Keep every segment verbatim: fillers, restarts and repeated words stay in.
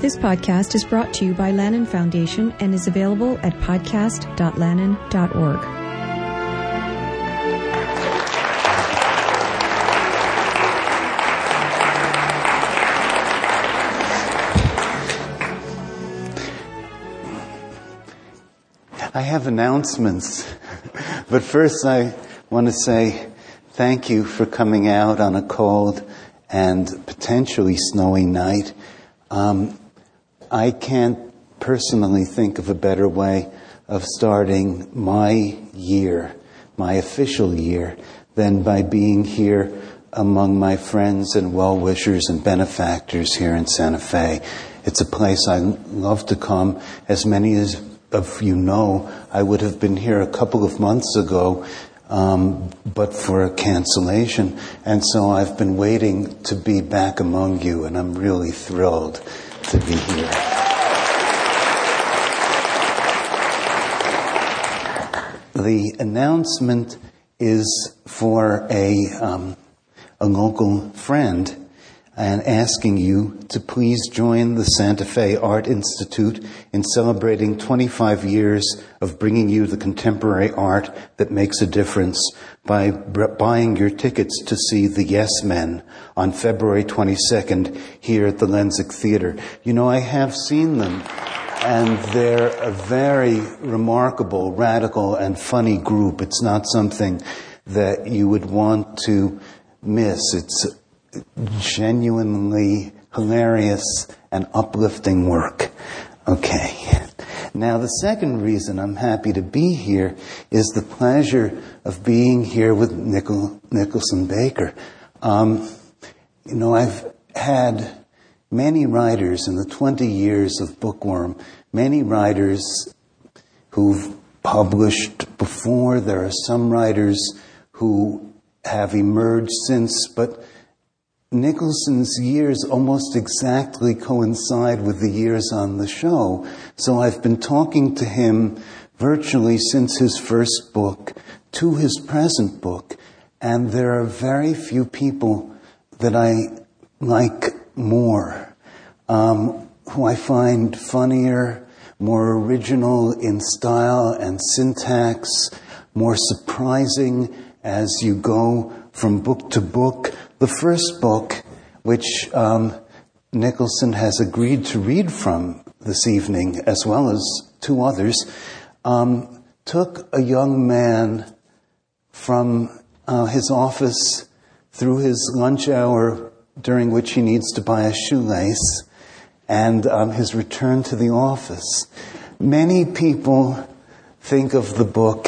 This podcast is brought to you by Lannan Foundation and is available at podcast dot lannan dot org. I have announcements, but first I want to say thank you for coming out on a cold and potentially snowy night. Um, I can't personally think of a better way of starting my year, my official year, than by being here among my friends and well-wishers and benefactors here in Santa Fe. It's a place I love to come. As many as of you know, I would have been here a couple of months ago, um, but for a cancellation. And so I've been waiting to be back among you, and I'm really thrilled to be here. The announcement is for a um, a local friend, and asking you to please join the Santa Fe Art Institute in celebrating twenty-five years of bringing you the contemporary art that makes a difference by b- buying your tickets to see the Yes Men on February twenty-second here at the Lensick Theater. You know, I have seen them, and they're a very remarkable, radical, and funny group. It's not something that you would want to miss. It's genuinely hilarious and uplifting work. Okay. Now, the second reason I'm happy to be here is the pleasure of being here with Nichol, Nicholson Baker. Um, you know, I've had many writers in the twenty years of Bookworm, many writers who've published before. There are some writers who have emerged since, but Nicholson's years almost exactly coincide with the years on the show. So I've been talking to him virtually since his first book to his present book. And there are very few people that I like more, um, who I find funnier, more original in style and syntax, more surprising as you go from book to book. The first book, which um, Nicholson has agreed to read from this evening, as well as two others, um, took a young man from uh, his office through his lunch hour, during which he needs to buy a shoelace, and um, his return to the office. Many people think of the book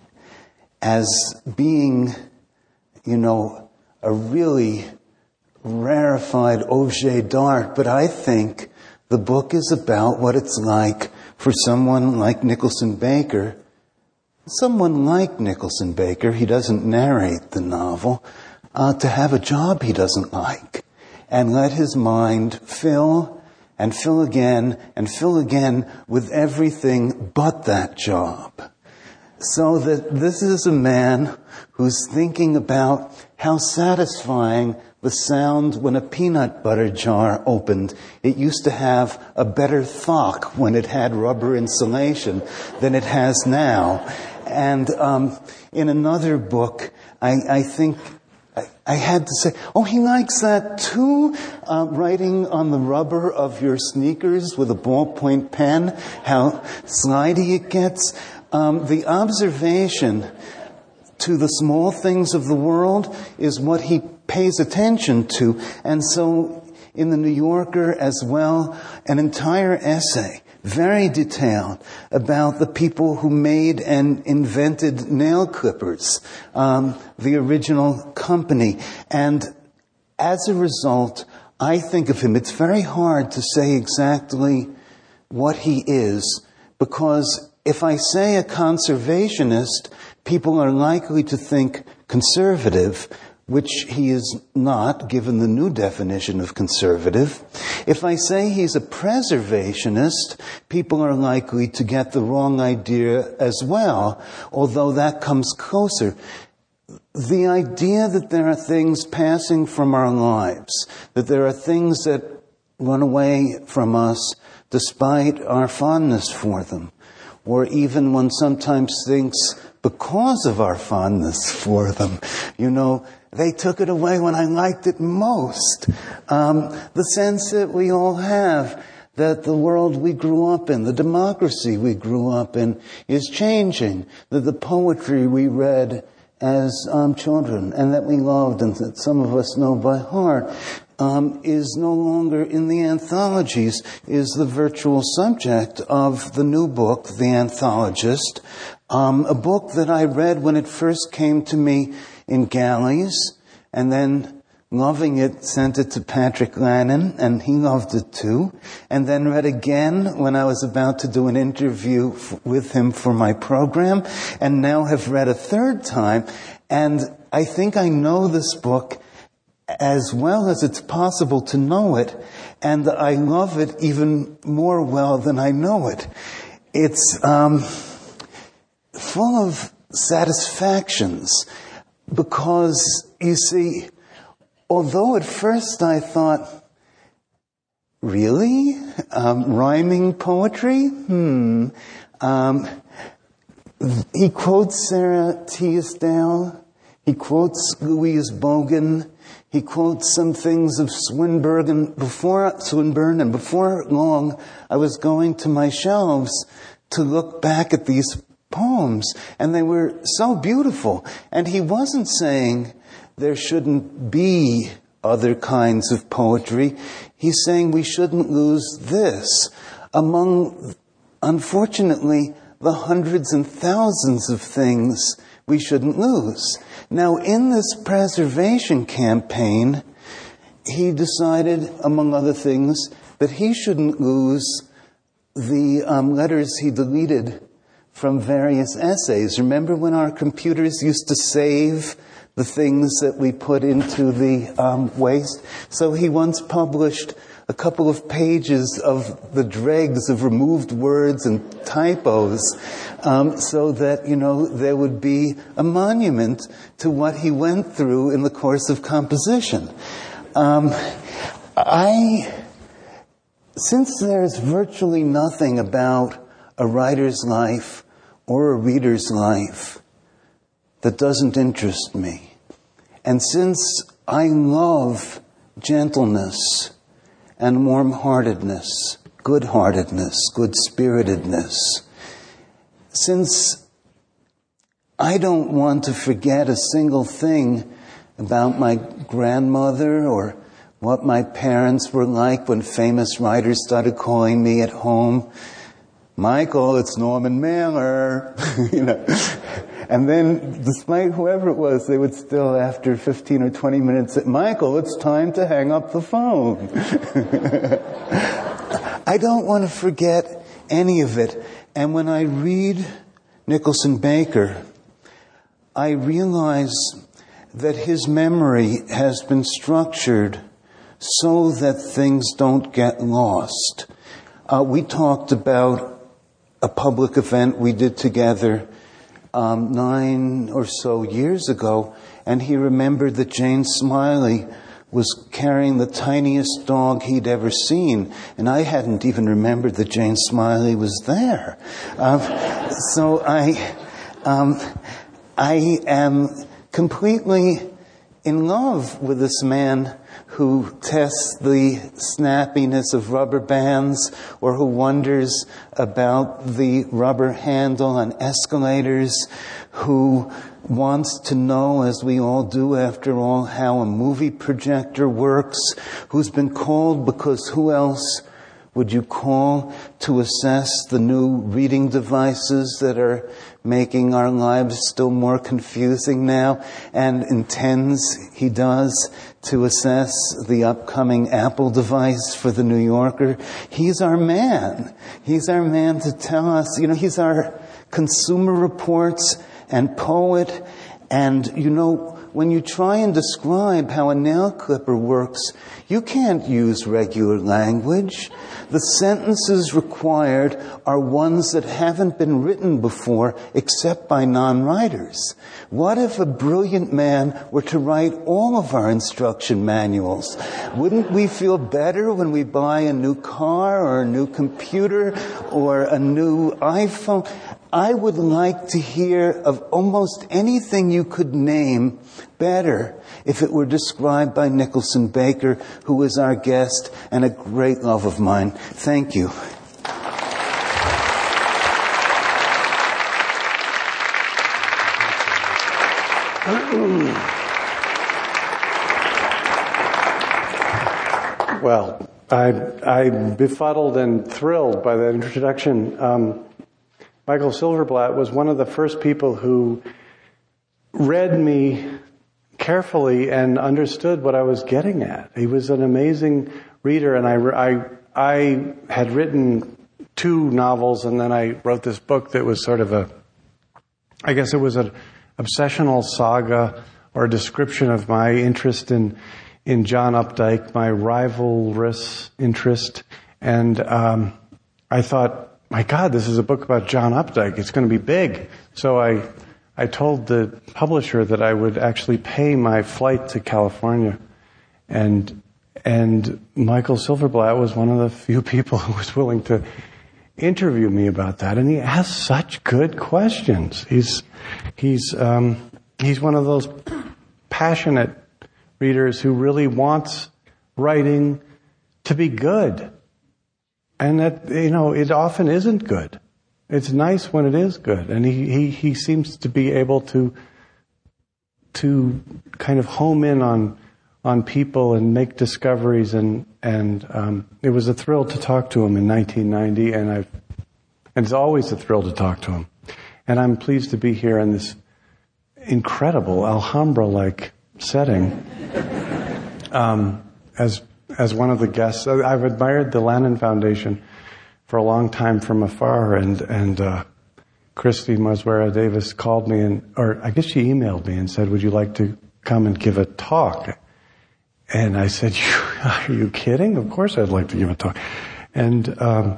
as being, you know, a really rarefied objet d'art, but I think the book is about what it's like for someone like Nicholson Baker, someone like Nicholson Baker, he doesn't narrate the novel, uh, to have a job he doesn't like, and let his mind fill and fill again and fill again with everything but that job. So that this is a man who's thinking about how satisfying the sound when a peanut butter jar opened. It used to have a better thock when it had rubber insulation than it has now. And um, in another book, I, I think I, I had to say, oh, he likes that too? Uh, writing on the rubber of your sneakers with a ballpoint pen, how slidey it gets. Um, the observation to the small things of the world is what he pays attention to. And so in the New Yorker as well, an entire essay, very detailed, about the people who made and invented nail clippers, um, the original company. And as a result, I think of him, it's very hard to say exactly what he is, because if I say a conservationist, people are likely to think conservative, which he is not, given the new definition of conservative. If I say he's a preservationist, people are likely to get the wrong idea as well, although that comes closer. The idea that there are things passing from our lives, that there are things that run away from us despite our fondness for them, or even one sometimes thinks because of our fondness for them. You know, they took it away when I liked it most. Um, the sense that we all have that the world we grew up in, the democracy we grew up in, is changing. That the poetry we read as um, children and that we loved and that some of us know by heart um, is no longer in the anthologies, is the virtual subject of the new book, The Anthologist, um, a book that I read when it first came to me in galleys, and then loving it, sent it to Patrick Lannon, and he loved it too, and then read again when I was about to do an interview f- with him for my program, and now have read a third time, and I think I know this book as well as it's possible to know it, and I love it even more well than I know it. It's um, full of satisfactions, because, you see, although at first I thought, really? Um, rhyming poetry? Hmm. Um, he quotes Sarah Teasdale. He quotes Louise Bogan. He quotes some things of Swinburne. And before Swinburne, and before long, I was going to my shelves to look back at these poems, and they were so beautiful. And he wasn't saying there shouldn't be other kinds of poetry. He's saying we shouldn't lose this among, unfortunately, the hundreds and thousands of things we shouldn't lose. Now, in this preservation campaign, he decided, among other things, that he shouldn't lose the um, letters he deleted from various essays. Remember when our computers used to save the things that we put into the um, waste? So he once published a couple of pages of the dregs of removed words and typos, um, so that, you know, there would be a monument to what he went through in the course of composition. Um, I, since there's virtually nothing about a writer's life or a reader's life that doesn't interest me, and since I love gentleness and warm-heartedness, good-heartedness, good-spiritedness, since I don't want to forget a single thing about my grandmother or what my parents were like when famous writers started calling me at home, Michael, it's Norman Mailer, you know. And then, despite whoever it was, they would still, after fifteen or twenty minutes, say, Michael, it's time to hang up the phone. I don't want to forget any of it. And when I read Nicholson Baker, I realize that his memory has been structured so that things don't get lost. Uh, we talked about a public event we did together um, nine or so years ago, and he remembered that Jane Smiley was carrying the tiniest dog he'd ever seen, and I hadn't even remembered that Jane Smiley was there. Um, so I, um, I am completely in love with this man who tests the snappiness of rubber bands, or who wonders about the rubber handle on escalators, who wants to know, as we all do after all, how a movie projector works, who's been called because who else would you call to assess the new reading devices that are making our lives still more confusing now, and intends, he does, to assess the upcoming Apple device for the New Yorker. He's our man. He's our man to tell us, you know, he's our Consumer Reports and poet And, you know, when you try and describe how a nail clipper works, you can't use regular language. The sentences required are ones that haven't been written before except by non-writers. What if a brilliant man were to write all of our instruction manuals? Wouldn't we feel better when we buy a new car or a new computer or a new iPhone? I would like to hear of almost anything you could name better if it were described by Nicholson Baker, who is our guest and a great love of mine. Thank you. Well, I, I'm befuddled and thrilled by that introduction. Um, Michael Silverblatt was one of the first people who read me carefully and understood what I was getting at. He was an amazing reader, and I, I, I had written two novels, and then I wrote this book that was sort of a, I guess it was an obsessional saga or a description of my interest in in John Updike, my rivalrous interest, and um, I thought, my God, this is a book about John Updike. It's going to be big. So I, I told the publisher that I would actually pay my flight to California, and and Michael Silverblatt was one of the few people who was willing to interview me about that. And he asked such good questions. He's he's um, he's one of those passionate readers who really wants writing to be good. And that, you know, it often isn't good. It's nice when it is good. And he, he, he seems to be able to, to kind of home in on, on people and make discoveries. And, and, um, it was a thrill to talk to him in nineteen ninety. And I've, and it's always a thrill to talk to him. And I'm pleased to be here in this incredible Alhambra-like setting, um, as, as one of the guests. I've admired the Lannan Foundation for a long time from afar, and, and, uh, Christy Moswera Davis called me and, or I guess she emailed me and said, would you like to come and give a talk? And I said, are you kidding? Of course I'd like to give a talk. And, um,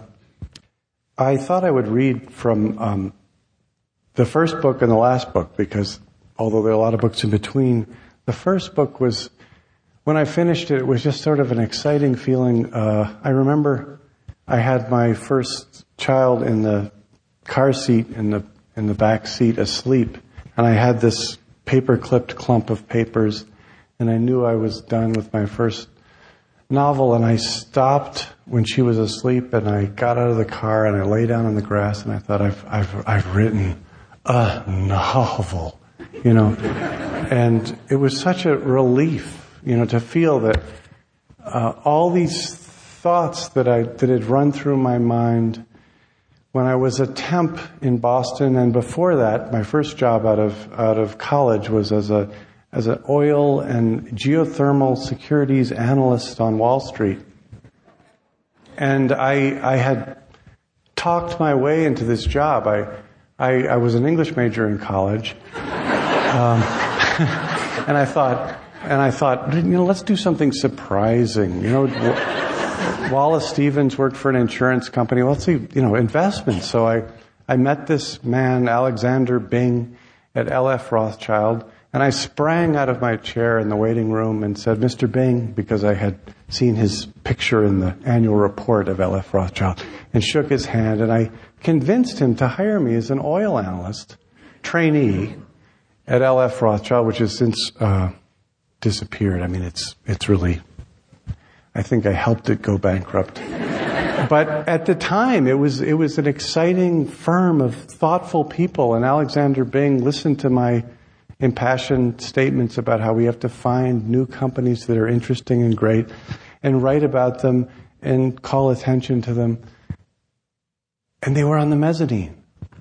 I thought I would read from, um, the first book and the last book, because although there are a lot of books in between, the first book was, when I finished it, it was just sort of an exciting feeling. Uh, I remember I had my first child in the car seat, in the in the back seat, asleep, and I had this paper-clipped clump of papers, and I knew I was done with my first novel, and I stopped when she was asleep, and I got out of the car, and I lay down on the grass, and I thought, I've I've I've written a novel, you know, and it was such a relief. You know, to feel that uh, all these thoughts that I that had run through my mind when I was a temp in Boston, and before that, my first job out of out of college was as a as an oil and geothermal securities analyst on Wall Street, and I I had talked my way into this job. I I, I was an English major in college, um, and I thought. And I thought, you know, let's do something surprising. You know, Wallace Stevens worked for an insurance company. Let's see, you know, investments. So I, I met this man, Alexander Bing, at L F Rothschild, and I sprang out of my chair in the waiting room and said, Mister Bing, because I had seen his picture in the annual report of L F Rothschild, and shook his hand, and I convinced him to hire me as an oil analyst, trainee, at L F Rothschild, which has since, uh, disappeared. I mean, it's it's really, I think I helped it go bankrupt. But at the time, it was it was an exciting firm of thoughtful people, and Alexander Bing listened to my impassioned statements about how we have to find new companies that are interesting and great, and write about them and call attention to them. And they were on the mezzanine.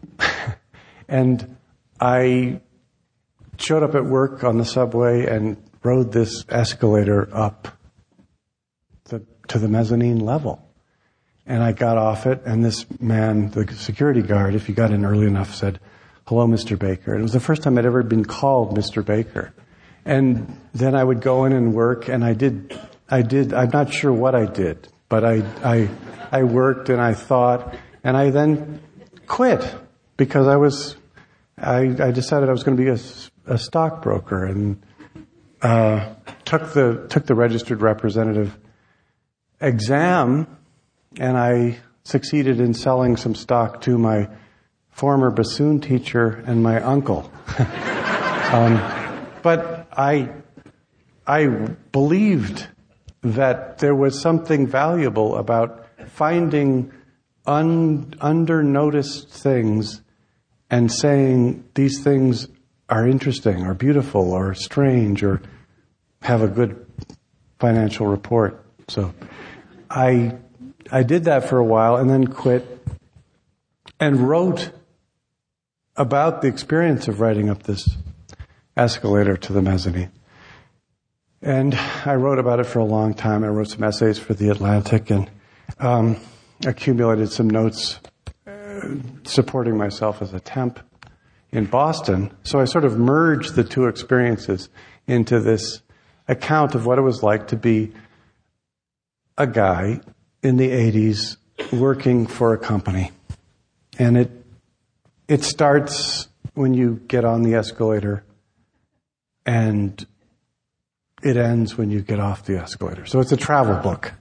And I showed up at work on the subway and rode this escalator up the, to the mezzanine level. And I got off it, and this man, the security guard, if you got in early enough, said, hello, Mister Baker. And it was the first time I'd ever been called Mister Baker. And then I would go in and work, and I did, I did, I'm not sure what I did, but I, I, I worked and I thought, and I then quit because I was, I, I decided I was going to be a, a stockbroker, and uh, took the took the registered representative exam, and I succeeded in selling some stock to my former bassoon teacher and my uncle. um, but I I believed that there was something valuable about finding un, under-noticed things and saying these things are interesting or beautiful or strange or have a good financial report. So I I did that for a while and then quit and wrote about the experience of writing up this escalator to the mezzanine. And I wrote about it for a long time. I wrote some essays for The Atlantic and um, accumulated some notes uh, supporting myself as a temp in Boston. So I sort of merged the two experiences into this account of what it was like to be a guy in the eighties working for a company. And it it starts when you get on the escalator and it ends when you get off the escalator. So it's a travel book.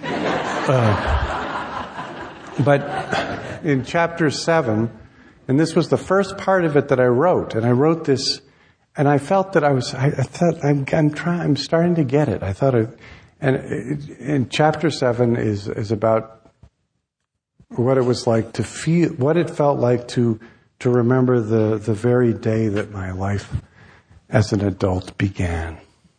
Uh, but in chapter seven, and this was the first part of it that I wrote, and I wrote this, and I felt that I was, I, I thought, I'm, I'm trying, I'm starting to get it. I thought, I, and it, in chapter seven is, is about what it was like to feel, what it felt like to, to remember the, the very day that my life as an adult began.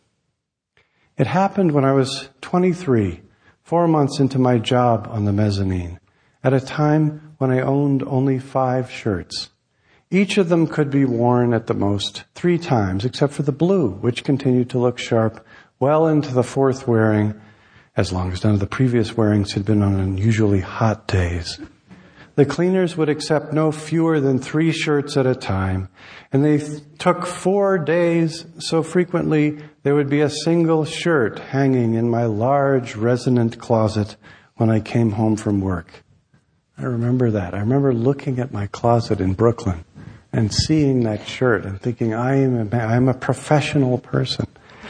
It happened when I was twenty-three, four months into my job on the mezzanine, at a time when I owned only five shirts. Each of them could be worn at the most three times, except for the blue, which continued to look sharp well into the fourth wearing, as long as none of the previous wearings had been on unusually hot days. The cleaners would accept no fewer than three shirts at a time, and they th- took four days, so frequently there would be a single shirt hanging in my large resonant closet when I came home from work. I remember that. I remember looking at my closet in Brooklyn and seeing that shirt and thinking, I am a, I'm a professional person.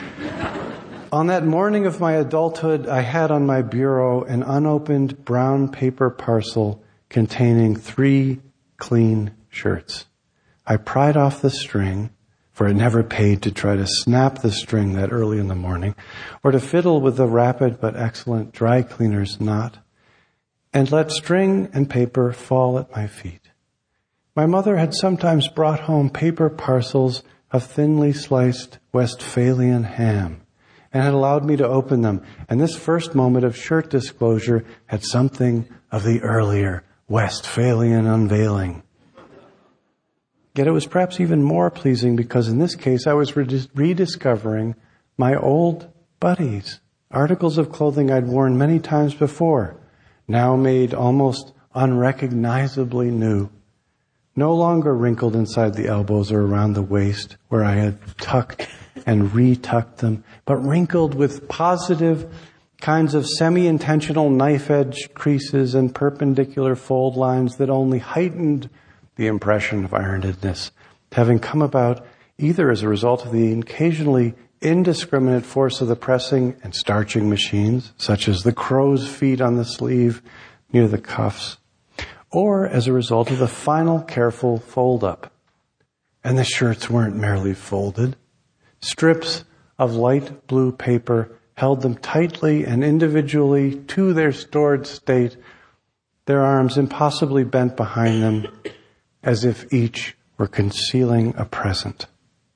On that morning of my adulthood, I had on my bureau an unopened brown paper parcel containing three clean shirts. I pried off the string, for it never paid to try to snap the string that early in the morning, or to fiddle with the rapid but excellent dry cleaner's knot, and let string and paper fall at my feet. My mother had sometimes brought home paper parcels of thinly sliced Westphalian ham, and had allowed me to open them, and this first moment of shirt disclosure had something of the earlier Westphalian unveiling. Yet it was perhaps even more pleasing because in this case I was redis- rediscovering my old buddies, articles of clothing I'd worn many times before, now made almost unrecognizably new, no longer wrinkled inside the elbows or around the waist where I had tucked and retucked them, but wrinkled with positive kinds of semi-intentional knife-edge creases and perpendicular fold lines that only heightened the impression of ironedness, having come about either as a result of the occasionally indiscriminate force of the pressing and starching machines, such as the crow's feet on the sleeve near the cuffs, or as a result of the final careful fold-up. And the shirts weren't merely folded. Strips of light blue paper held them tightly and individually to their stored state, their arms impossibly bent behind them, as if each were concealing a present.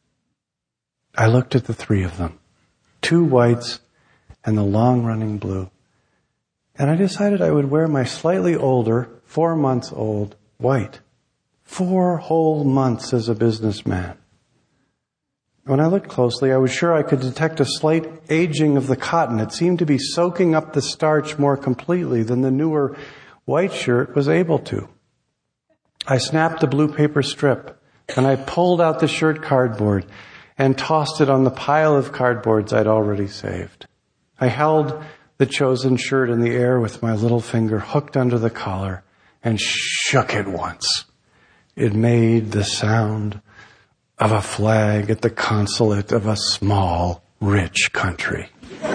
I looked at the three of them, two whites and the long-running blue, and I decided I would wear my slightly older, four months old, white. Four whole months as a businessman. When I looked closely, I was sure I could detect a slight aging of the cotton. It seemed to be soaking up the starch more completely than the newer white shirt was able to. I snapped the blue paper strip and I pulled out the shirt cardboard and tossed it on the pile of cardboards I'd already saved. I held the chosen shirt in the air with my little finger hooked under the collar and shook it once. It made the sound of a flag at the consulate of a small, rich country.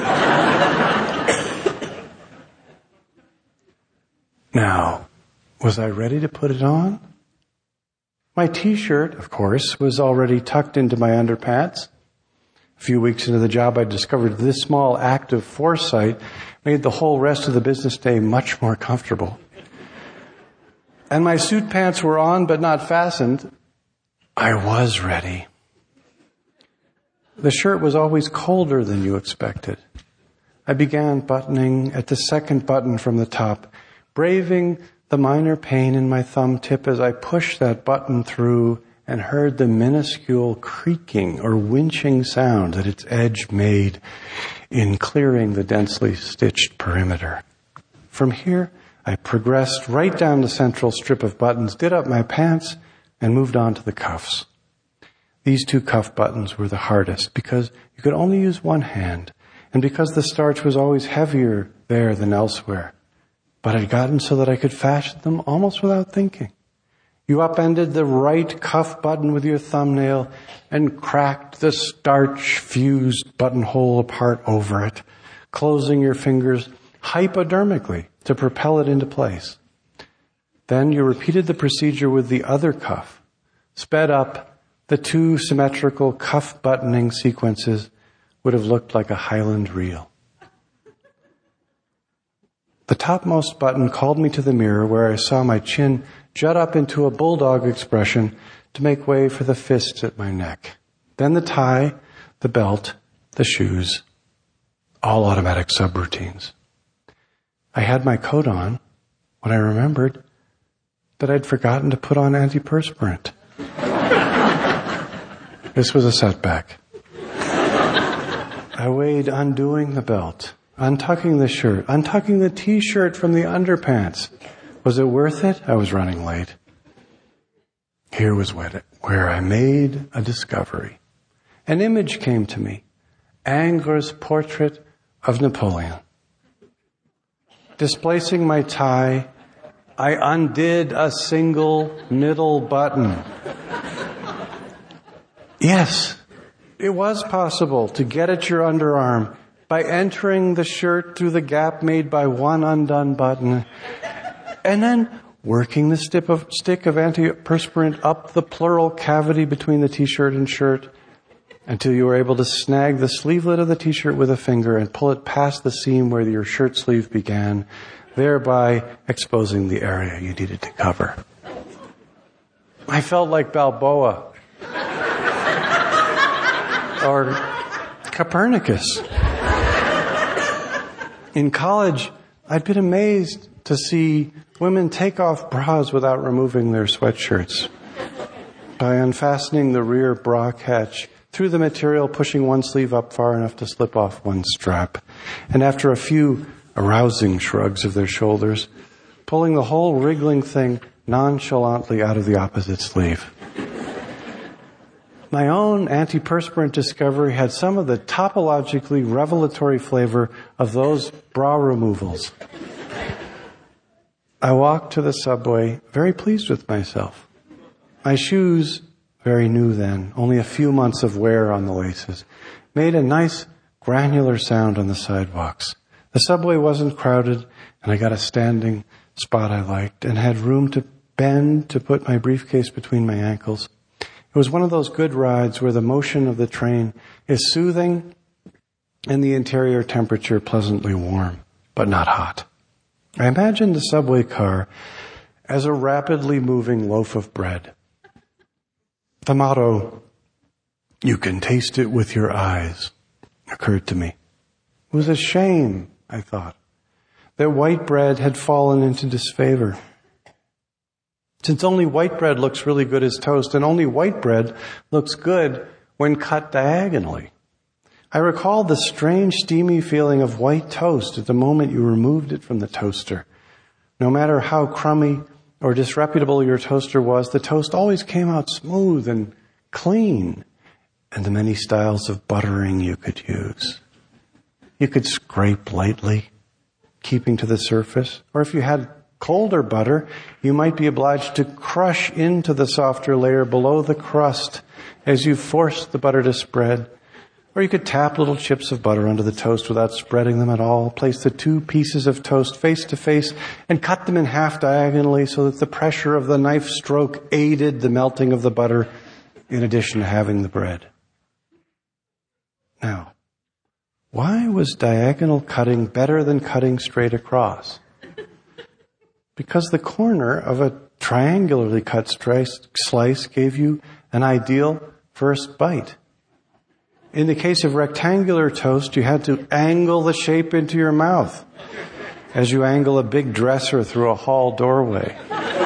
Now, was I ready to put it on? My t-shirt, of course, was already tucked into my underpants. A few weeks into the job, I discovered this small act of foresight made the whole rest of the business day much more comfortable. And my suit pants were on but not fastened. I was ready. The shirt was always colder than you expected. I began buttoning at the second button from the top, braving the minor pain in my thumb tip as I pushed that button through and heard the minuscule creaking or winching sound that its edge made in clearing the densely stitched perimeter. From here, I progressed right down the central strip of buttons, did up my pants, and moved on to the cuffs. These two cuff buttons were the hardest because you could only use one hand, and because the starch was always heavier there than elsewhere. But I'd gotten so that I could fashion them almost without thinking. You upended the right cuff button with your thumbnail and cracked the starch-fused buttonhole apart over it, closing your fingers hypodermically to propel it into place. Then you repeated the procedure with the other cuff, sped up. The two symmetrical cuff buttoning sequences would have looked like a Highland reel. The topmost button called me to the mirror where I saw my chin jut up into a bulldog expression to make way for the fists at my neck. Then the tie, the belt, the shoes, all automatic subroutines. I had my coat on when I remembered that I'd forgotten to put on antiperspirant. This was a setback. I weighed undoing the belt, untucking the shirt, untucking the t-shirt from the underpants. Was it worth it? I was running late. Here was where I made a discovery. An image came to me. Ingres' portrait of Napoleon. Displacing my tie, I undid a single middle button. Yes, it was possible to get at your underarm by entering the shirt through the gap made by one undone button and then working the stick of, stick of antiperspirant up the pleural cavity between the t-shirt and shirt until you were able to snag the sleevelet of the t-shirt with a finger and pull it past the seam where your shirt sleeve began, thereby exposing the area you needed to cover. I felt like Balboa. Or Copernicus. In college, I'd been amazed to see women take off bras without removing their sweatshirts. By unfastening the rear bra catch, through the material, pushing one sleeve up far enough to slip off one strap. And after a few arousing shrugs of their shoulders, pulling the whole wriggling thing nonchalantly out of the opposite sleeve. My own antiperspirant discovery had some of the topologically revelatory flavor of those bra removals. I walked to the subway, very pleased with myself. My shoes, very new then, only a few months of wear on the laces, made a nice granular sound on the sidewalks. The subway wasn't crowded, and I got a standing spot I liked and had room to bend to put my briefcase between my ankles. It was one of those good rides where the motion of the train is soothing and the interior temperature pleasantly warm, but not hot. I imagined the subway car as a rapidly moving loaf of bread. The motto, "You can taste it with your eyes," occurred to me. It was a shame, I thought, that white bread had fallen into disfavor. Since only white bread looks really good as toast, and only white bread looks good when cut diagonally. I recalled the strange steamy feeling of white toast at the moment you removed it from the toaster. No matter how crummy or disreputable your toaster was, the toast always came out smooth and clean, and the many styles of buttering you could use. You could scrape lightly, keeping to the surface, or if you had colder butter, you might be obliged to crush into the softer layer below the crust as you forced the butter to spread. Or you could tap little chips of butter onto the toast without spreading them at all, place the two pieces of toast face to face, and cut them in half diagonally so that the pressure of the knife stroke aided the melting of the butter in addition to having the bread. Now, why was diagonal cutting better than cutting straight across? Because the corner of a triangularly cut slice gave you an ideal first bite. In the case of rectangular toast, you had to angle the shape into your mouth as you angle a big dresser through a hall doorway.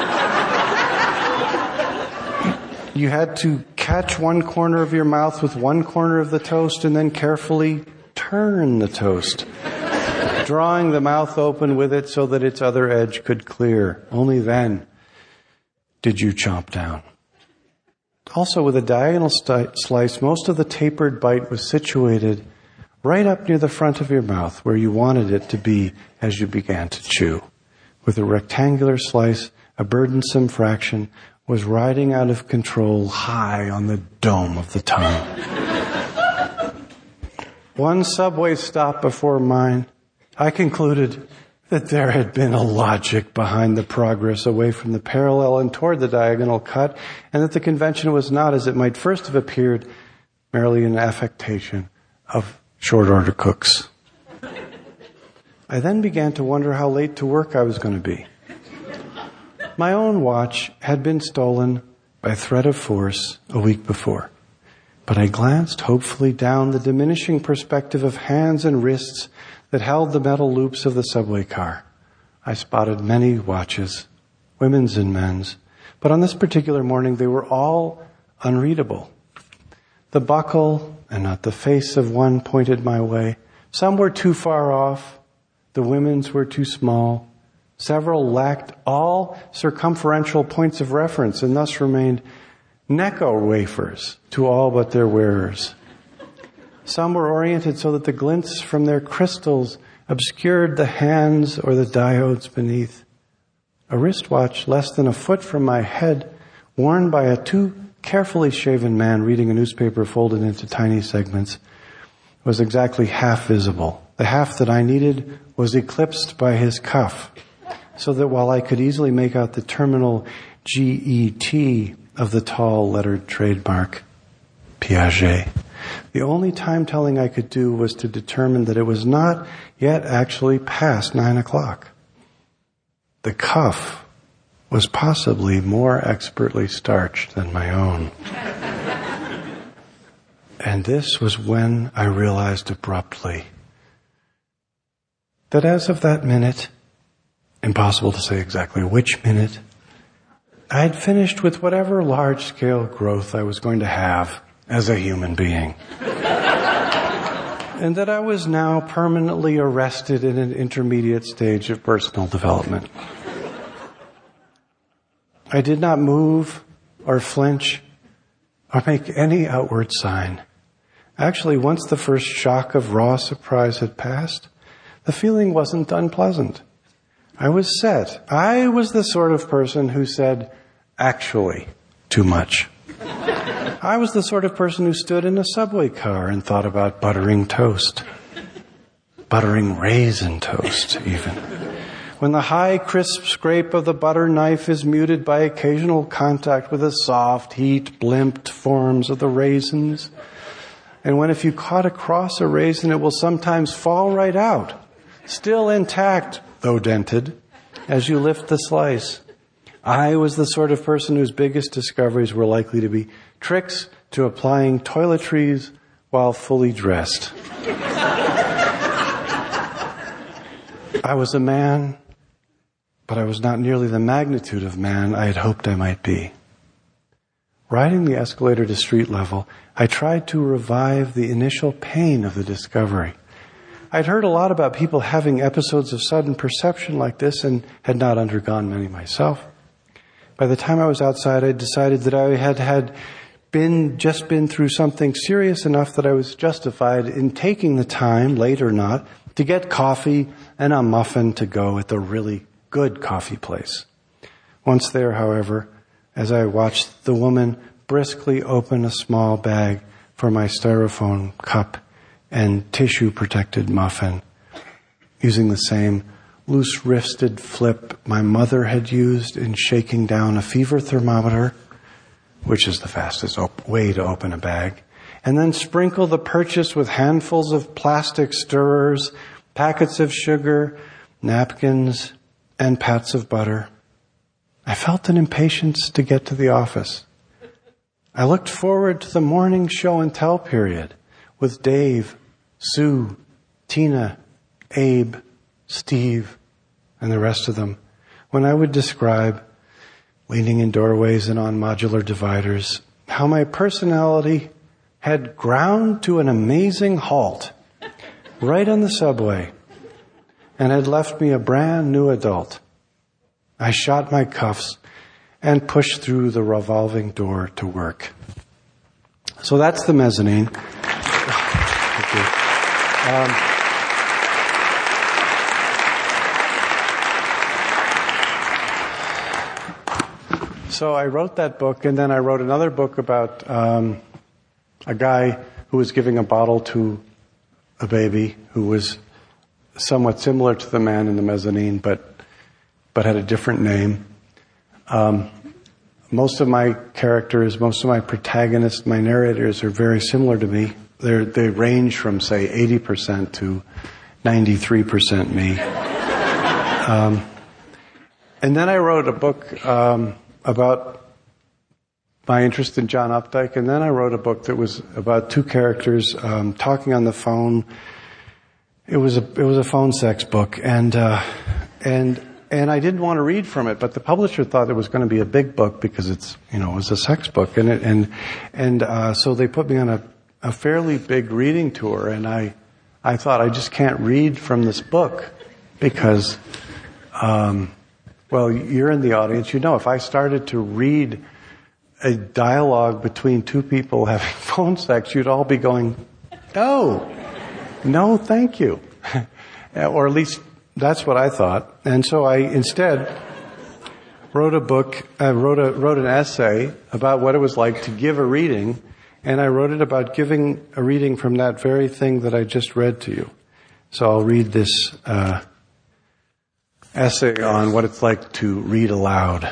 You had to catch one corner of your mouth with one corner of the toast and then carefully turn the toast, drawing the mouth open with it so that its other edge could clear. Only then did you chomp down. Also, with a diagonal st- slice, most of the tapered bite was situated right up near the front of your mouth, where you wanted it to be as you began to chew. With a rectangular slice, a burdensome fraction was riding out of control high on the dome of the tongue. One subway stop before mine, I concluded that there had been a logic behind the progress away from the parallel and toward the diagonal cut, and that the convention was not, as it might first have appeared, merely an affectation of short-order cooks. I then began to wonder how late to work I was going to be. My own watch had been stolen by threat of force a week before, but I glanced hopefully down the diminishing perspective of hands and wrists that held the metal loops of the subway car. I spotted many watches, women's and men's, but on this particular morning they were all unreadable. The buckle and not the face of one pointed my way. Some were too far off. The women's were too small. Several lacked all circumferential points of reference and thus remained Necco wafers to all but their wearers. Some were oriented so that the glints from their crystals obscured the hands or the diodes beneath. A wristwatch less than a foot from my head, worn by a too carefully shaven man reading a newspaper folded into tiny segments, was exactly half visible. The half that I needed was eclipsed by his cuff, so that while I could easily make out the terminal G E T of the tall lettered trademark, Piaget, the only time telling I could do was to determine that it was not yet actually past nine o'clock. The cuff was possibly more expertly starched than my own. And this was when I realized abruptly that as of that minute, impossible to say exactly which minute, I had finished with whatever large-scale growth I was going to have as a human being. And that I was now permanently arrested in an intermediate stage of personal development. I did not move or flinch or make any outward sign. Actually, once the first shock of raw surprise had passed, the feeling wasn't unpleasant. I was set. I was the sort of person who said, actually, too much. I was the sort of person who stood in a subway car and thought about buttering toast. Buttering raisin toast, even. When the high, crisp scrape of the butter knife is muted by occasional contact with the soft, heat-blimped forms of the raisins. And when if you caught across a raisin, it will sometimes fall right out, still intact, though dented, as you lift the slice. I was the sort of person whose biggest discoveries were likely to be tricks to applying toiletries while fully dressed. I was a man, but I was not nearly the magnitude of man I had hoped I might be. Riding the escalator to street level, I tried to revive the initial pain of the discovery. I'd heard a lot about people having episodes of sudden perception like this and had not undergone many myself. By the time I was outside, I decided that I had had been just been through something serious enough that I was justified in taking the time, late or not, to get coffee and a muffin to go at the really good coffee place. Once there, however, as I watched the woman briskly open a small bag for my styrofoam cup and tissue-protected muffin, using the same loose-wristed flip my mother had used in shaking down a fever thermometer, which is the fastest op- way to open a bag, and then sprinkle the purchase with handfuls of plastic stirrers, packets of sugar, napkins, and pats of butter. I felt an impatience to get to the office. I looked forward to the morning show and tell period with Dave, Sue, Tina, Abe, Steve, and the rest of them, when I would describe, leaning in doorways and on modular dividers, how my personality had ground to an amazing halt right on the subway and had left me a brand new adult. I shot my cuffs and pushed through the revolving door to work. So that's the mezzanine. Thank you. Um, so I wrote that book, and then I wrote another book about um, a guy who was giving a bottle to a baby who was somewhat similar to the man in the mezzanine, but but had a different name. Um, most of my characters, most of my protagonists, my narrators are very similar to me. They're, they range from, say, eighty percent to ninety-three percent me. Um, and then I wrote a book um, about my interest in John Updike, and then I wrote a book that was about two characters um, talking on the phone. It was a it was a phone sex book, and uh, and and I didn't want to read from it, but the publisher thought it was going to be a big book because it's you know it was a sex book, and it, and and uh, so they put me on a, a fairly big reading tour, and I I thought I just can't read from this book because, um, well, you're in the audience, you know, if I started to read a dialogue between two people having phone sex, you'd all be going, oh. No, thank you. Or at least that's what I thought. And so I instead wrote a book, I wrote a, wrote an essay about what it was like to give a reading, and I wrote it about giving a reading from that very thing that I just read to you. So I'll read this uh, essay on what it's like to read aloud.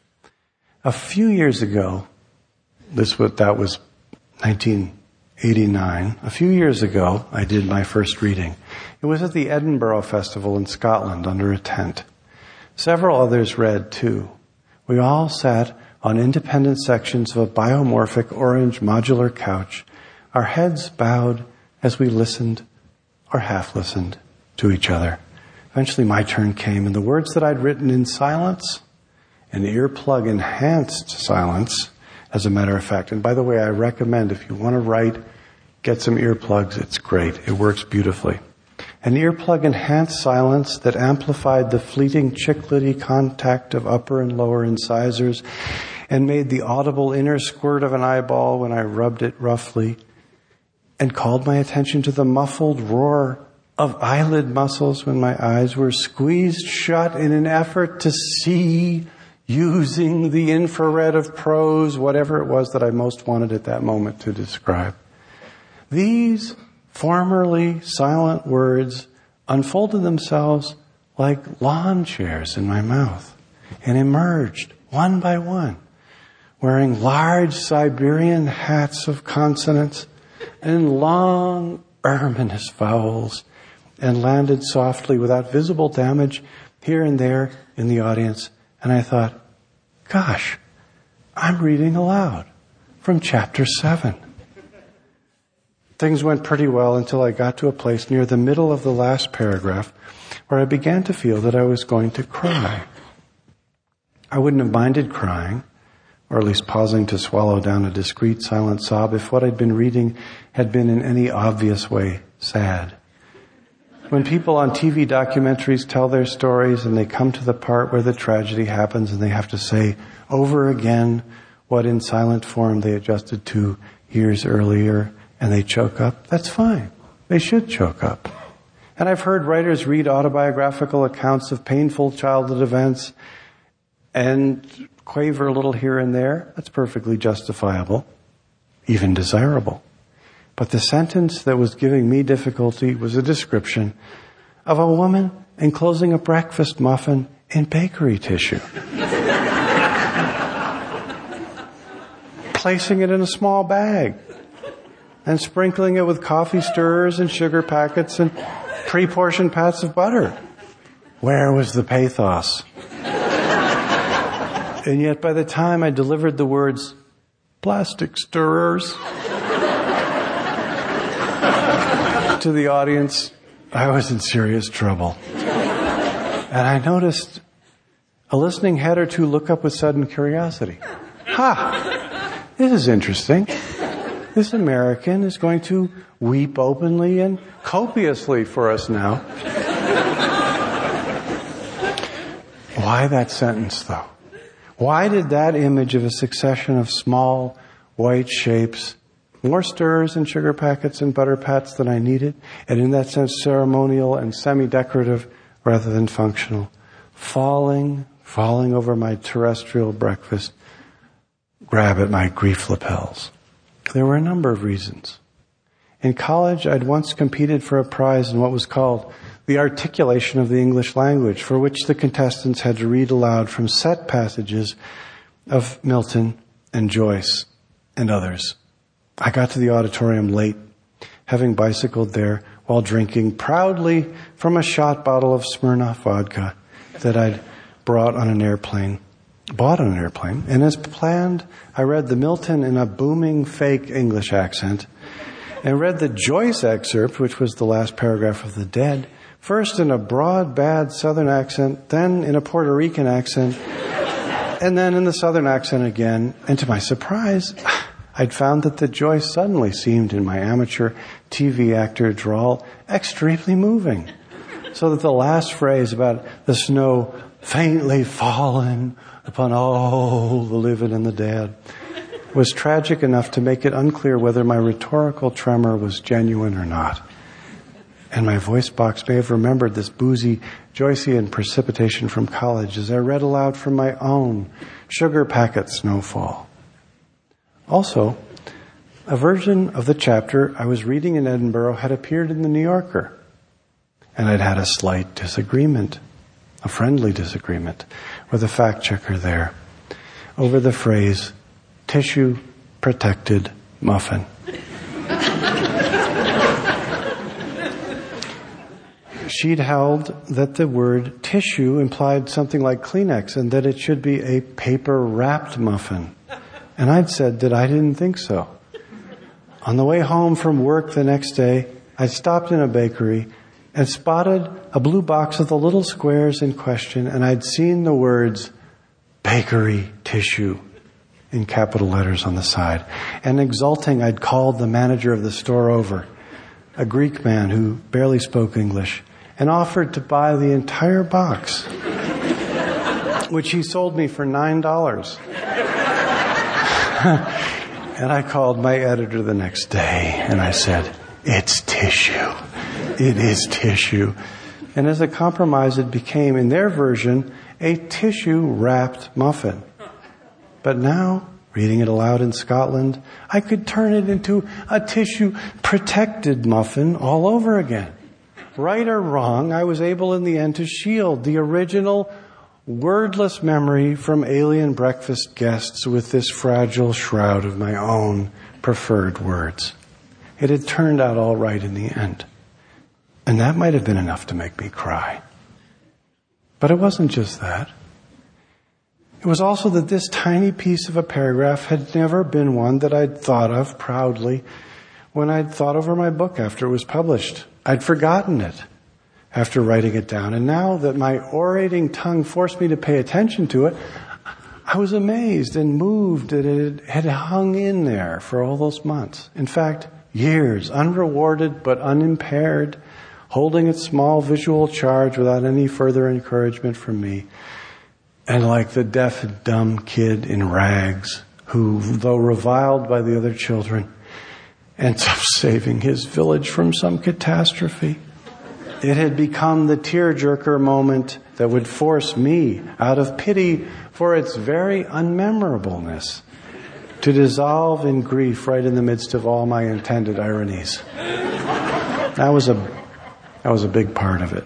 A few years ago, this was, that was nineteen eighty-nine. A few years ago, I did my first reading. It was at the Edinburgh Festival in Scotland under a tent. Several others read too. We all sat on independent sections of a biomorphic orange modular couch, our heads bowed as we listened or half listened to each other. Eventually my turn came, and the words that I'd written in silence, an earplug enhanced silence, as a matter of fact. And by the way, I recommend if you want to write, get some earplugs. It's great. It works beautifully. An earplug enhanced silence that amplified the fleeting chiclety contact of upper and lower incisors and made the audible inner squirt of an eyeball when I rubbed it roughly, and called my attention to the muffled roar of eyelid muscles when my eyes were squeezed shut in an effort to see, using the infrared of prose, whatever it was that I most wanted at that moment to describe. These formerly silent words unfolded themselves like lawn chairs in my mouth and emerged one by one, wearing large Siberian hats of consonants and long erminous vowels, and landed softly without visible damage here and there in the audience. And I thought, gosh, I'm reading aloud from chapter seven. Things went pretty well until I got to a place near the middle of the last paragraph where I began to feel that I was going to cry. I wouldn't have minded crying, or at least pausing to swallow down a discreet silent sob, if what I'd been reading had been in any obvious way sad. When people on T V documentaries tell their stories and they come to the part where the tragedy happens and they have to say over again what in silent form they adjusted to years earlier and they choke up, that's fine. They should choke up. And I've heard writers read autobiographical accounts of painful childhood events and quaver a little here and there. That's perfectly justifiable, even desirable. But the sentence that was giving me difficulty was a description of a woman enclosing a breakfast muffin in bakery tissue. Placing it in a small bag and sprinkling it with coffee stirrers and sugar packets and pre-portioned pats of butter. Where was the pathos? And yet by the time I delivered the words, plastic stirrers, to the audience, I was in serious trouble. And I noticed a listening head or two look up with sudden curiosity. Ha! This is interesting. This American is going to weep openly and copiously for us now. Why that sentence, though? Why did that image of a succession of small white shapes, more stirrers and sugar packets and butter pats than I needed, and in that sense ceremonial and semi-decorative rather than functional, falling, falling over my terrestrial breakfast, grab at my grief lapels? There were a number of reasons. In college, I'd once competed for a prize in what was called the articulation of the English language, for which the contestants had to read aloud from set passages of Milton and Joyce and others. I got to the auditorium late, having bicycled there while drinking proudly from a shot bottle of Smirnoff vodka that I'd brought on an airplane, bought on an airplane. And as planned, I read the Milton in a booming fake English accent and read the Joyce excerpt, which was the last paragraph of The Dead, first in a broad, bad Southern accent, then in a Puerto Rican accent, and then in the Southern accent again. And to my surprise, I'd found that the Joyce suddenly seemed, in my amateur T V actor drawl, extremely moving. So that the last phrase about the snow faintly falling upon all the living and the dead was tragic enough to make it unclear whether my rhetorical tremor was genuine or not. And my voice box may have remembered this boozy Joycean precipitation from college as I read aloud from my own sugar packet snowfall. Also, a version of the chapter I was reading in Edinburgh had appeared in the New Yorker, and I'd had a slight disagreement, a friendly disagreement, with a fact checker there over the phrase, tissue protected muffin. She'd held that the word tissue implied something like Kleenex and that it should be a paper-wrapped muffin. And I'd said that I didn't think so. On the way home from work the next day, I stopped in a bakery and spotted a blue box with the little squares in question, and I'd seen the words bakery tissue in capital letters on the side. And exulting, I'd called the manager of the store over, a Greek man who barely spoke English, and offered to buy the entire box, which he sold me for nine dollars. And I called my editor the next day and I said, it's tissue. It is tissue. And as a compromise, it became, in their version, a tissue-wrapped muffin. But now, reading it aloud in Scotland, I could turn it into a tissue-protected muffin all over again. Right or wrong, I was able in the end to shield the original wordless memory from alien breakfast guests with this fragile shroud of my own preferred words. It had turned out all right in the end. And that might have been enough to make me cry. But it wasn't just that. It was also that this tiny piece of a paragraph had never been one that I'd thought of proudly when I'd thought over my book after it was published. I'd forgotten it after writing it down. And now that my orating tongue forced me to pay attention to it, I was amazed and moved that it had hung in there for all those months. In fact, years, unrewarded but unimpaired, holding its small visual charge without any further encouragement from me. And like the deaf and dumb kid in rags, who, though reviled by the other children, ends up saving his village from some catastrophe. It had become the tearjerker moment that would force me, out of pity for its very unmemorableness, to dissolve in grief right in the midst of all my intended ironies. That was a, that was a big part of it.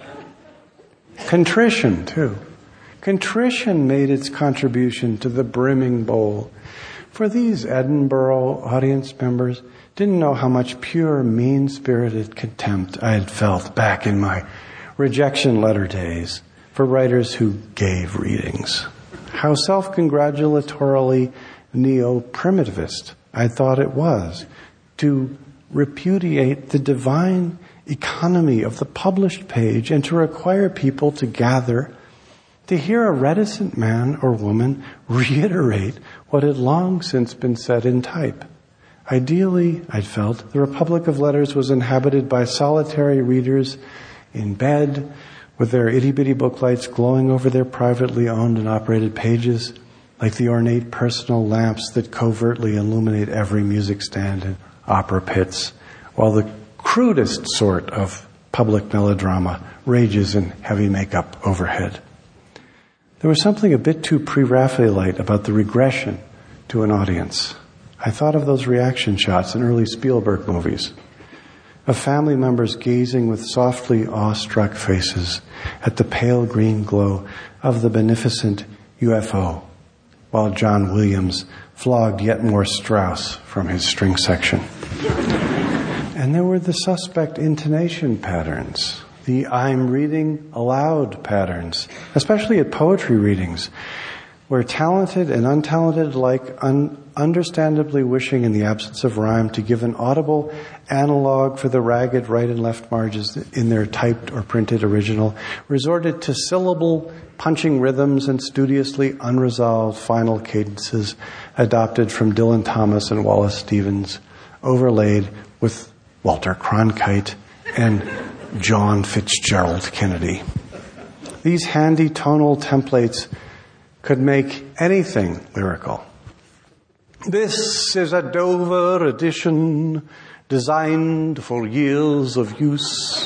Contrition, too. Contrition made its contribution to the brimming bowl. For these Edinburgh audience members didn't know how much pure, mean-spirited contempt I had felt back in my rejection letter days for writers who gave readings. How self-congratulatorily neo-primitivist I thought it was to repudiate the divine economy of the published page and to require people to gather to hear a reticent man or woman reiterate what had long since been said in type. Ideally, I'd felt, the Republic of Letters was inhabited by solitary readers in bed with their itty-bitty booklights glowing over their privately owned and operated pages, like the ornate personal lamps that covertly illuminate every music stand in opera pits, while the crudest sort of public melodrama rages in heavy makeup overhead. There was something a bit too pre-Raphaelite about the regression to an audience. I thought of those reaction shots in early Spielberg movies, of family members gazing with softly awestruck faces at the pale green glow of the beneficent U F O, while John Williams flogged yet more Strauss from his string section. And there were the suspect intonation patterns, the I'm reading aloud patterns, especially at poetry readings, where talented and untalented alike un- understandably wishing in the absence of rhyme to give an audible analog for the ragged right and left margins in their typed or printed original, resorted to syllable punching rhythms and studiously unresolved final cadences adopted from Dylan Thomas and Wallace Stevens, overlaid with Walter Cronkite and John Fitzgerald Kennedy. These handy tonal templates could make anything lyrical. This is a Dover edition designed for years of use.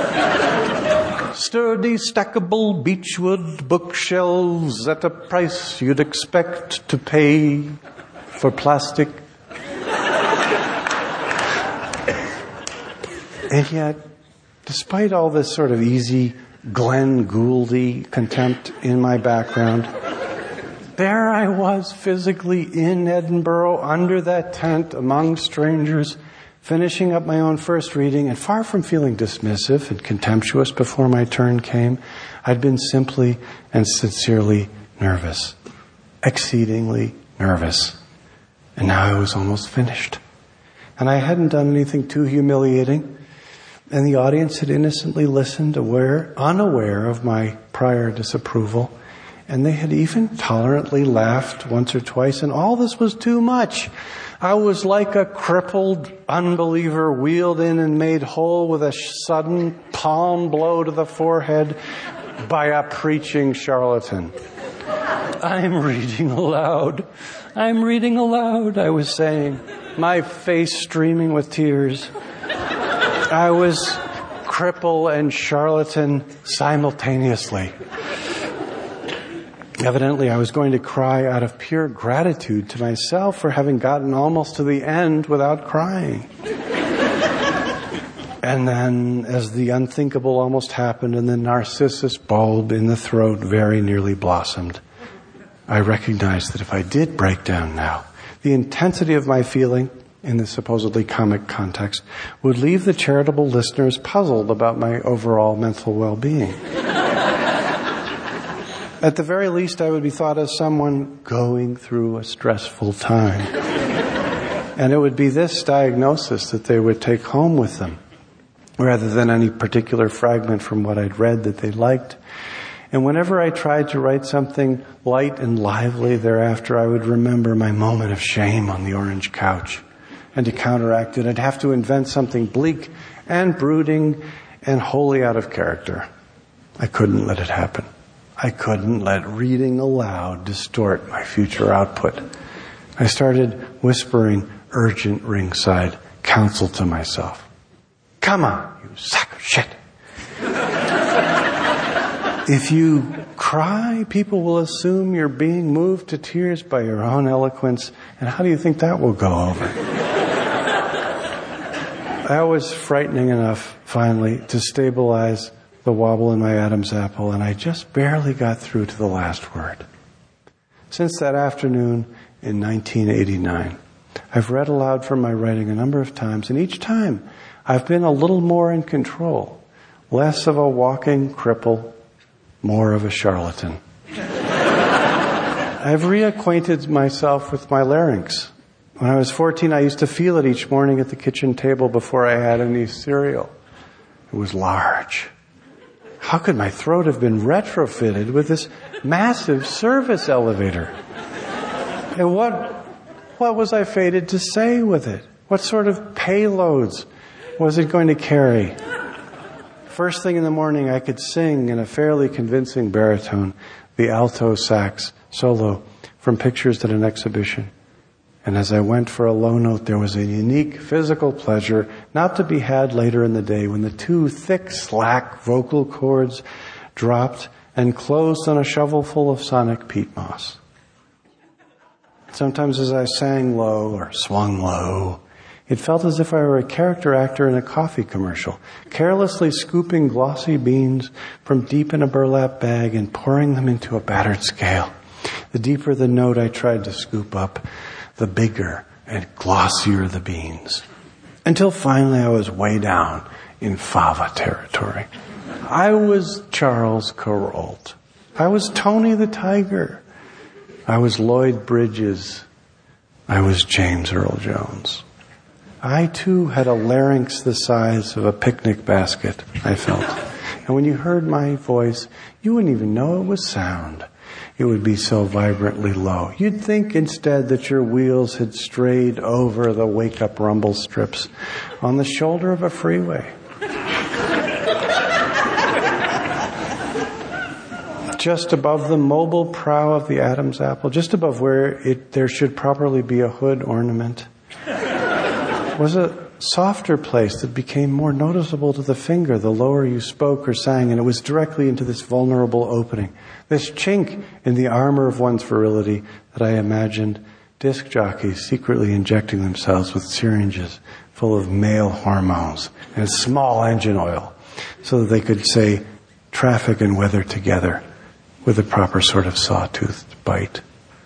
Sturdy, stackable beechwood bookshelves at a price you'd expect to pay for plastic. And yet, despite all this sort of easy Glenn Gouldy contempt in my background, there I was physically in Edinburgh under that tent among strangers, finishing up my own first reading, and far from feeling dismissive and contemptuous before my turn came, I'd been simply and sincerely nervous, exceedingly nervous. And now I was almost finished. And I hadn't done anything too humiliating. And the audience had innocently listened, aware, unaware of my prior disapproval. And they had even tolerantly laughed once or twice. And all this was too much. I was like a crippled unbeliever wheeled in and made whole with a sudden palm blow to the forehead by a preaching charlatan. I'm reading aloud. I'm reading aloud, I was saying, my face streaming with tears. I was cripple and charlatan simultaneously. Evidently, I was going to cry out of pure gratitude to myself for having gotten almost to the end without crying. And then, as the unthinkable almost happened and the narcissus bulb in the throat very nearly blossomed, I recognized that if I did break down now, the intensity of my feeling in the supposedly comic context would leave the charitable listeners puzzled about my overall mental well-being. At the very least, I would be thought as someone going through a stressful time. And it would be this diagnosis that they would take home with them, rather than any particular fragment from what I'd read that they liked. And whenever I tried to write something light and lively thereafter, I would remember my moment of shame on the orange couch. And to counteract it, I'd have to invent something bleak and brooding and wholly out of character. I couldn't let it happen. I couldn't let reading aloud distort my future output. I started whispering urgent ringside counsel to myself. Come on, you sack of shit. If you cry, people will assume you're being moved to tears by your own eloquence, and how do you think that will go over? That was frightening enough, finally, to stabilize the wobble in my Adam's apple, and I just barely got through to the last word. Since that afternoon in nineteen eighty-nine, I've read aloud from my writing a number of times, and each time I've been a little more in control, less of a walking cripple, more of a charlatan. I've reacquainted myself with my larynx. When I was fourteen, I used to feel it each morning at the kitchen table before I had any cereal. It was large. How could my throat have been retrofitted with this massive service elevator? And what, what was I fated to say with it? What sort of payloads was it going to carry? First thing in the morning, I could sing in a fairly convincing baritone the alto sax solo from pictures at an exhibition. And as I went for a low note, there was a unique physical pleasure not to be had later in the day when the two thick, slack vocal cords dropped and closed on a shovelful of sonic peat moss. Sometimes as I sang low or swung low, it felt as if I were a character actor in a coffee commercial, carelessly scooping glossy beans from deep in a burlap bag and pouring them into a battered scale. The deeper the note I tried to scoop up, the bigger and glossier the beans. Until finally I was way down in fava territory. I was Charles Kuralt. I was Tony the Tiger. I was Lloyd Bridges. I was James Earl Jones. I too had a larynx the size of a picnic basket, I felt. And when you heard my voice, you wouldn't even know it was sound. It would be so vibrantly low. You'd think instead that your wheels had strayed over the wake-up rumble strips on the shoulder of a freeway. Just above the mobile prow of the Adam's apple, just above where it there should properly be a hood ornament, was a softer place that became more noticeable to the finger the lower you spoke or sang, and it was directly into this vulnerable opening, this chink in the armor of one's virility that I imagined disc jockeys secretly injecting themselves with syringes full of male hormones and small engine oil so that they could say traffic and weather together with a proper sort of sawtoothed bite.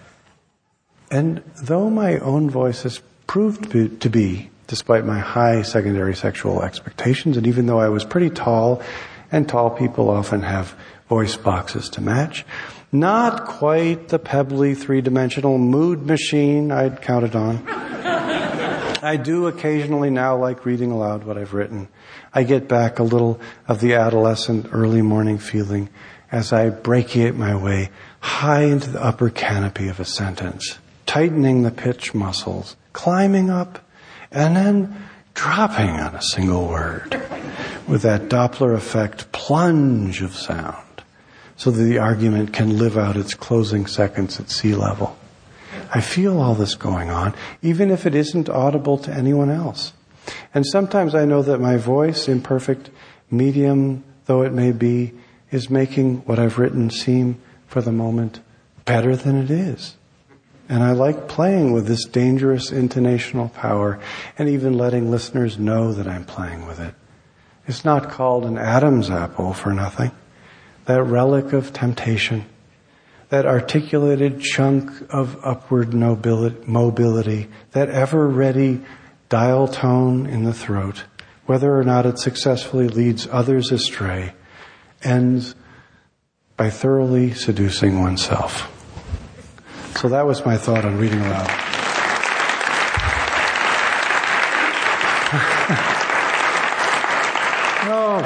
And though my own voice has proved to be, despite my high secondary sexual expectations, and even though I was pretty tall, and tall people often have voice boxes to match, not quite the pebbly three-dimensional mood machine I'd counted on. I do occasionally now like reading aloud what I've written. I get back a little of the adolescent early morning feeling as I brachiate my way high into the upper canopy of a sentence, tightening the pitch muscles, climbing up, and then dropping on a single word with that Doppler effect plunge of sound so that the argument can live out its closing seconds at sea level. I feel all this going on, even if it isn't audible to anyone else. And sometimes I know that my voice, imperfect, medium though it may be, is making what I've written seem, for the moment, better than it is. And I like playing with this dangerous intonational power and even letting listeners know that I'm playing with it. It's not called an Adam's apple for nothing. That relic of temptation, that articulated chunk of upward mobility, that ever-ready dial tone in the throat, whether or not it successfully leads others astray, ends by thoroughly seducing oneself. So that was my thought on reading aloud. Oh,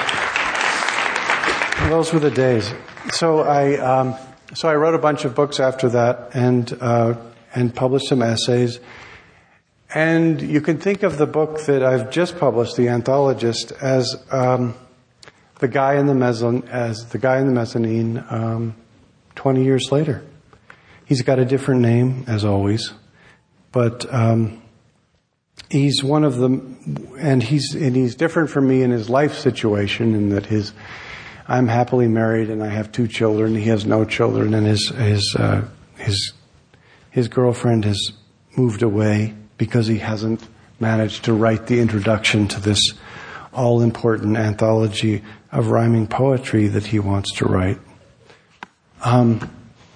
God. Those were the days. So I, um, so I wrote a bunch of books after that and, uh, and published some essays. And you can think of the book that I've just published, The Anthologist, as um, the guy in the mezzanine, as the guy in the mezzanine um, twenty years later. He's got a different name, as always, but um, he's one of the, and he's and he's different from me in his life situation, in that his, I'm happily married and I have two children. He has no children, and his his uh, his his girlfriend has moved away because he hasn't managed to write the introduction to this all-important anthology of rhyming poetry that he wants to write. Um,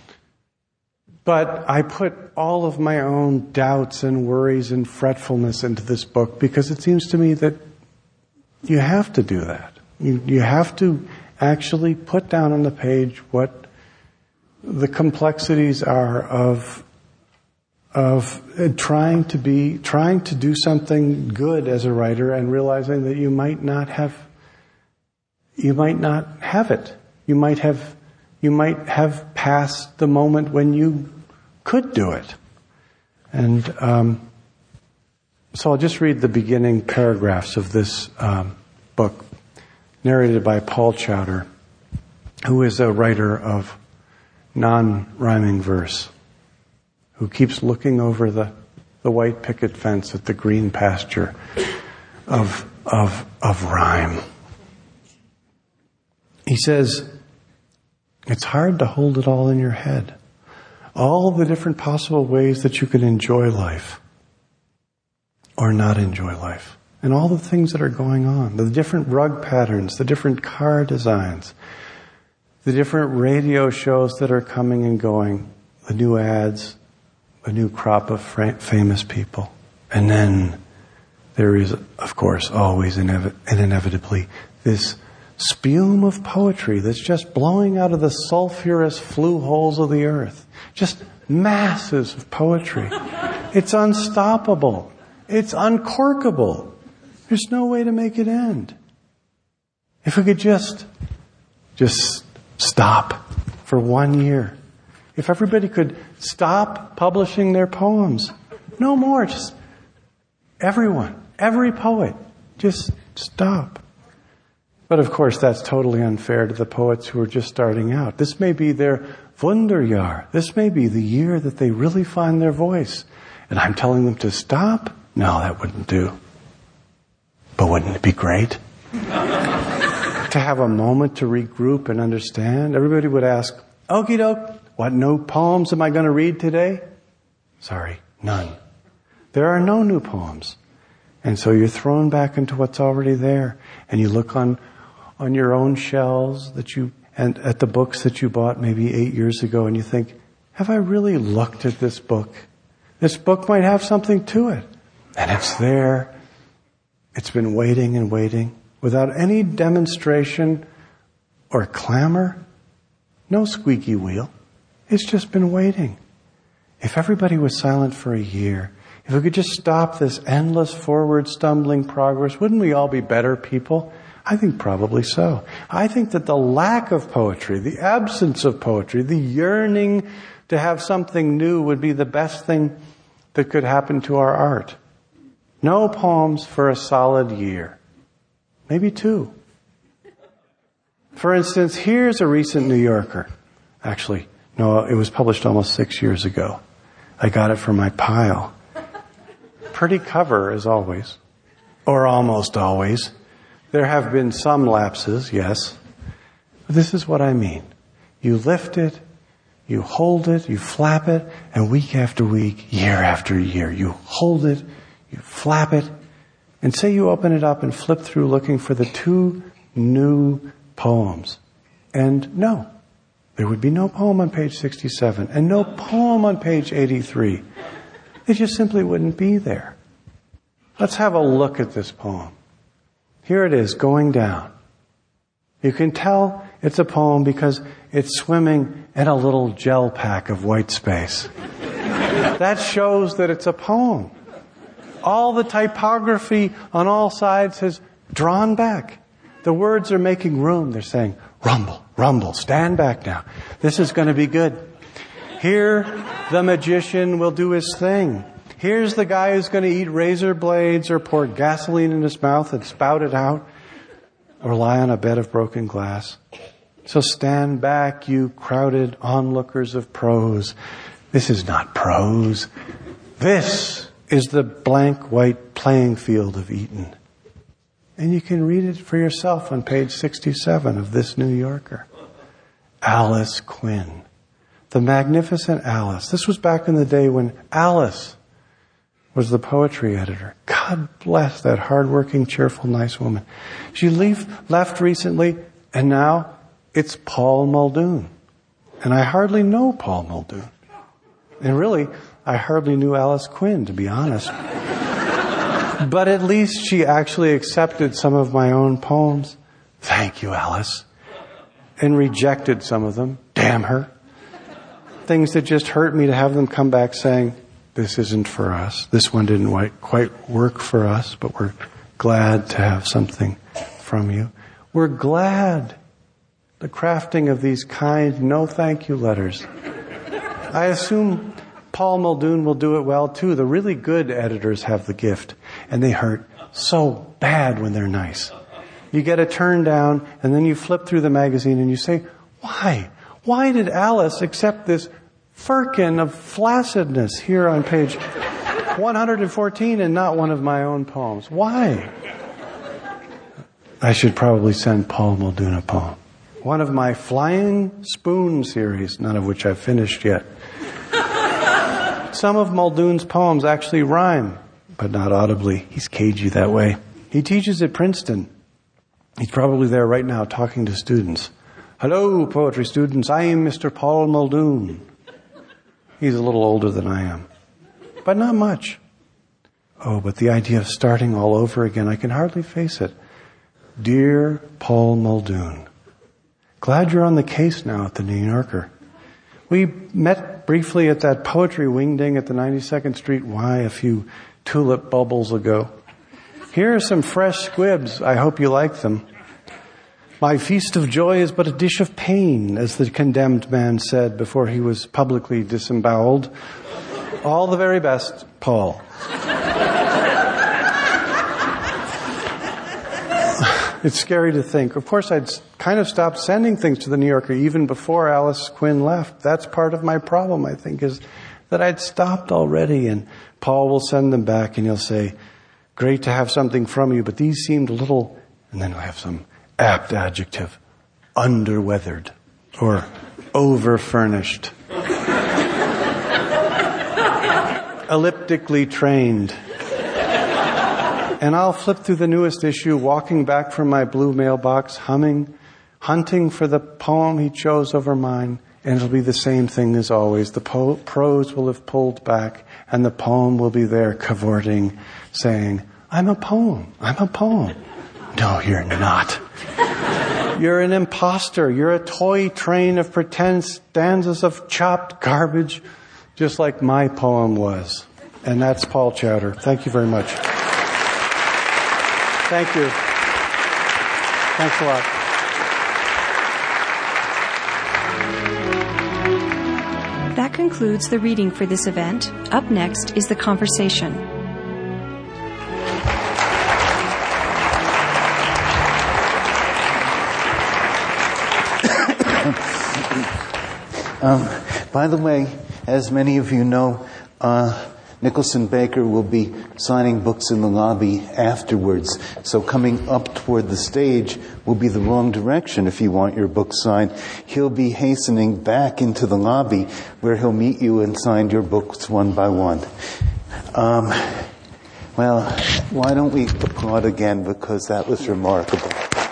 but I put all of my own doubts and worries and fretfulness into this book because it seems to me that you have to do that. You, you have to actually put down on the page what the complexities are of of trying to be, trying to do something good as a writer and realizing that you might not have, you might not have it. You might have, you might have passed the moment when you could do it. And um, so I'll just read the beginning paragraphs of this um, book, narrated by Paul Chowder, who is a writer of non-rhyming verse, who keeps looking over the, the white picket fence at the green pasture of, of, of rhyme. He says, it's hard to hold it all in your head. All the different possible ways that you can enjoy life or not enjoy life. And all the things that are going on. The different rug patterns, the different car designs, the different radio shows that are coming and going, the new ads, a new crop of famous people. And then there is, of course, always inevi- and inevitably this spume of poetry that's just blowing out of the sulfurous flue holes of the earth. Just masses of poetry. It's unstoppable. It's uncorkable. There's no way to make it end. If we could just, just stop for one year. If everybody could stop publishing their poems. No more, just everyone, every poet, just stop. But of course, that's totally unfair to the poets who are just starting out. This may be their Wunderjahr. This may be the year that they really find their voice. And I'm telling them to stop? No, that wouldn't do. But wouldn't it be great? To have a moment to regroup and understand? Everybody would ask, okie doke, what new poems am I going to read today? Sorry, none. There are no new poems. And so you're thrown back into what's already there. And you look on, on your own shelves that you, and at the books that you bought maybe eight years ago, and you think, have I really looked at this book? This book might have something to it. And it's there. It's been waiting and waiting without any demonstration or clamor. No squeaky wheel. It's just been waiting. If everybody was silent for a year, if we could just stop this endless forward stumbling progress, wouldn't we all be better people? I think probably so. I think that the lack of poetry, the absence of poetry, the yearning to have something new would be the best thing that could happen to our art. No poems for a solid year. Maybe two. For instance, here's a recent New Yorker. Actually, no, it was published almost six years ago. I got it from my pile. Pretty cover, as always. Or almost always. There have been some lapses, yes. But this is what I mean. You lift it, you hold it, you flap it, and week after week, year after year, you hold it, you flap it, and say you open it up and flip through looking for the two new poems. And no. There would be no poem on page sixty-seven and no poem on page eighty-three. They just simply wouldn't be there. Let's have a look at this poem. Here it is, Going Down. You can tell it's a poem because it's swimming in a little gel pack of white space. That shows that it's a poem. All the typography on all sides has drawn back. The words are making room. They're saying, rumble, rumble, stand back now. This is going to be good. Here, the magician will do his thing. Here's the guy who's going to eat razor blades or pour gasoline in his mouth and spout it out or lie on a bed of broken glass. So stand back, you crowded onlookers of prose. This is not prose. This is the blank white playing field of Eton. And you can read it for yourself on page sixty-seven of this New Yorker. Alice Quinn. The magnificent Alice. This was back in the day when Alice was the poetry editor. God bless that hardworking, cheerful, nice woman. She leave, left recently, and now it's Paul Muldoon. And I hardly know Paul Muldoon. And really, I hardly knew Alice Quinn, to be honest. But at least she actually accepted some of my own poems. Thank you, Alice. And rejected some of them. Damn her. Things that just hurt me to have them come back saying, this isn't for us. This one didn't quite work for us, but we're glad to have something from you. We're glad. The crafting of these kind no thank you letters. I assume Paul Muldoon will do it well too. The really good editors have the gift, and they hurt so bad when they're nice. You get a turn down, and then you flip through the magazine and you say, why? Why did Alice accept this firkin of flaccidness here on page one hundred fourteen and not one of my own poems? Why? I should probably send Paul Muldoon a poem. One of my Flying Spoon series, none of which I've finished yet. Some of Muldoon's poems actually rhyme, but not audibly. He's cagey that way. He teaches at Princeton. He's probably there right now talking to students. Hello, poetry students. I am Mister Paul Muldoon. He's a little older than I am, but not much. Oh, but the idea of starting all over again, I can hardly face it. Dear Paul Muldoon, glad you're on the case now at the New Yorker. We met briefly at that poetry wingding at the ninety-second Street Y a few tulip bubbles ago. Here are some fresh squibs. I hope you like them. My feast of joy is but a dish of pain, as the condemned man said before he was publicly disemboweled. All the very best, Paul. It's scary to think. Of course, I'd kind of stopped sending things to the New Yorker even before Alice Quinn left. That's part of my problem, I think, is that I'd stopped already, and Paul will send them back and he'll say, great to have something from you, but these seemed a little, and then he'll have some apt adjective, underweathered or over-furnished, elliptically trained. And I'll flip through the newest issue, walking back from my blue mailbox, humming, hunting for the poem he chose over mine, and it'll be the same thing as always. The po- prose will have pulled back, and the poem will be there cavorting, saying, I'm a poem, I'm a poem. No, you're not. You're an imposter. You're a toy train of pretend stanzas of chopped garbage, just like my poem was. And that's Paul Chowder. Thank you very much. Thank you. Thanks a lot. That concludes the reading for this event. Up next is the conversation. Um, by the way, as many of you know, uh, Nicholson Baker will be signing books in the lobby afterwards. So coming up toward the stage will be the wrong direction if you want your book signed. He'll be hastening back into the lobby where he'll meet you and sign your books one by one. Um, well, why don't we applaud again, because that was remarkable.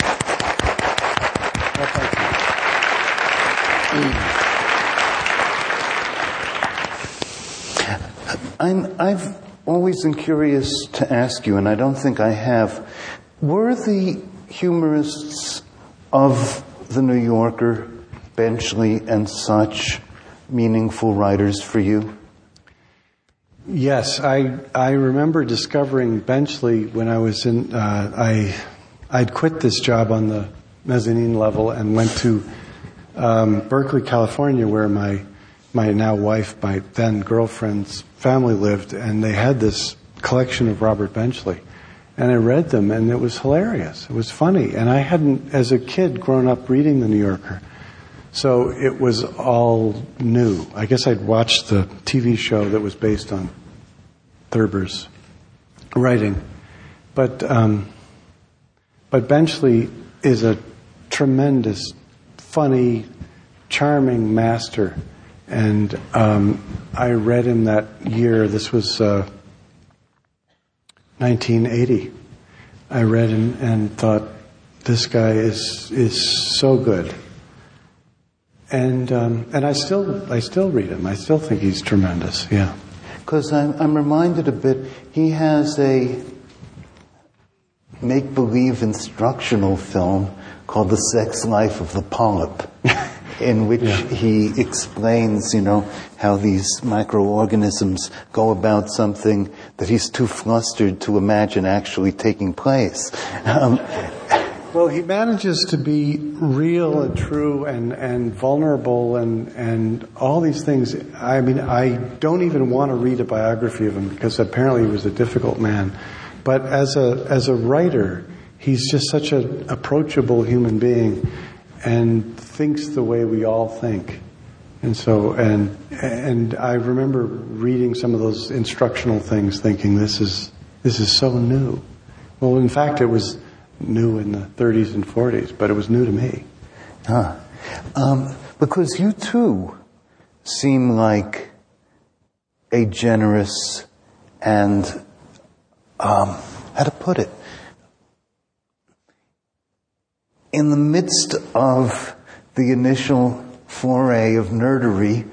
I'm, I've always been curious to ask you, and I don't think I have, were the humorists of the New Yorker, Benchley and such, meaningful writers for you? Yes, I I remember discovering Benchley when I was in, uh, I, I'd quit this job on the mezzanine level and went to um, Berkeley, California, where my my now wife, my then girlfriend's family lived, and they had this collection of Robert Benchley. And I read them, and it was hilarious. It was funny. And I hadn't, as a kid, grown up reading The New Yorker. So it was all new. I guess I'd watched the T V show that was based on Thurber's writing. But um, but Benchley is a tremendous, funny, charming master. And um, I read him that year. This was uh, nineteen eighty. I read him and thought, this guy is is so good. And um, and I still I still read him. I still think he's tremendous. Yeah. Because I'm, I'm reminded a bit. He has a make-believe instructional film called The Sex Life of the Polyp, in which yeah. he explains, you know, how these microorganisms go about something that he's too flustered to imagine actually taking place. Um, well, he manages to be real and true and, and vulnerable and, and all these things. I mean, I don't even want to read a biography of him because apparently he was a difficult man. But as a as a writer, he's just such an approachable human being and thinks the way we all think. And so, and and I remember reading some of those instructional things thinking, this is this is so new. Well, in fact, it was new in the thirties and forties, but it was new to me. Huh. Um, because you too seem like a generous and, um, how to put it, in the midst of the initial foray of nerdery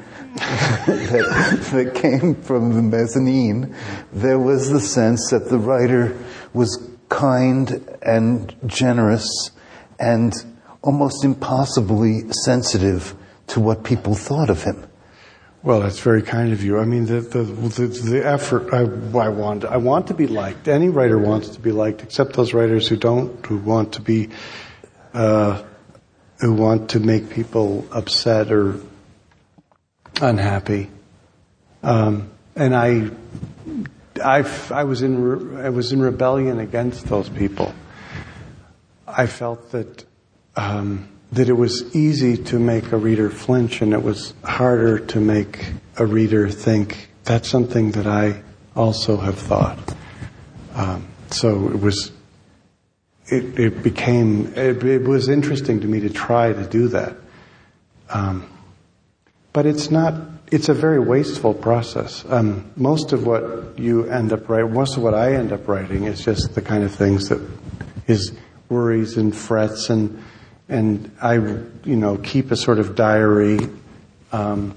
that, that came from the mezzanine, there was the sense that the writer was kind and generous and almost impossibly sensitive to what people thought of him. Well, that's very kind of you. I mean, the the the, the effort. I, I want I want to be liked. Any writer wants to be liked, except those writers who don't, who want to be, uh, who want to make people upset or unhappy. Um, and I, I, I was in I was in rebellion against those people. I felt that. Um, that it was easy to make a reader flinch and it was harder to make a reader think, that's something that I also have thought. Um, so it was, it, it became, it, it was interesting to me to try to do that. Um, but it's not, it's a very wasteful process. Um, most of what you end up writing, most of what I end up writing is just the kind of things that is worries and frets and And I, you know, keep a sort of diary, um,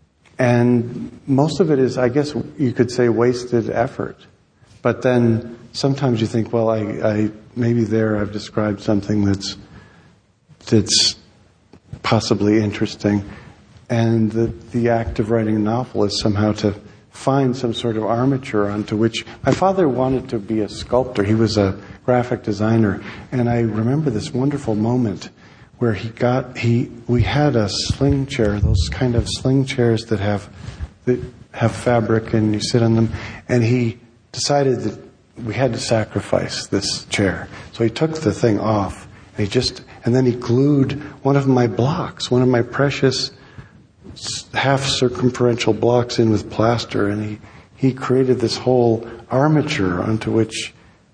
and most of it is, I guess you could say, wasted effort. But then sometimes you think, well, I, I maybe there I've described something that's that's possibly interesting, and the the act of writing a novel is somehow to find some sort of armature onto which. My father wanted to be a sculptor. He was a graphic designer, and I remember this wonderful moment where he got he we had a sling chair, those kind of sling chairs that have that have fabric and you sit on them, and he decided that we had to sacrifice this chair. So he took the thing off, and he just and then he glued one of my blocks, one of my precious half circumferential blocks in with plaster, and he he created this whole armature onto which,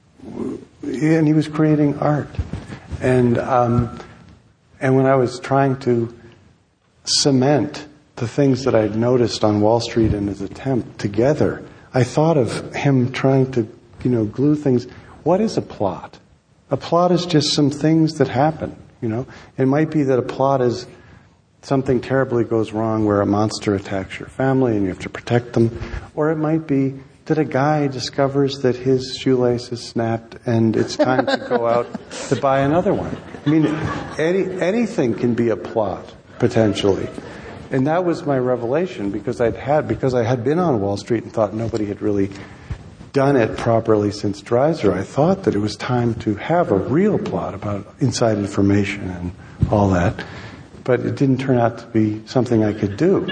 and he was creating art. And um, and when I was trying to cement the things that I'd noticed on Wall Street and his attempt together, I thought of him trying to, you know, glue things. What is a plot? A plot is just some things that happen, you know. It might be that a plot is something terribly goes wrong where a monster attacks your family and you have to protect them. Or it might be that a guy discovers that his shoelace is snapped and it's time to go out to buy another one. I mean, any, anything can be a plot, potentially. And that was my revelation because I'd had, because I had been on Wall Street and thought nobody had really done it properly since Dreiser. I thought that it was time to have a real plot about inside information and all that. but it didn't turn out to be something I could do.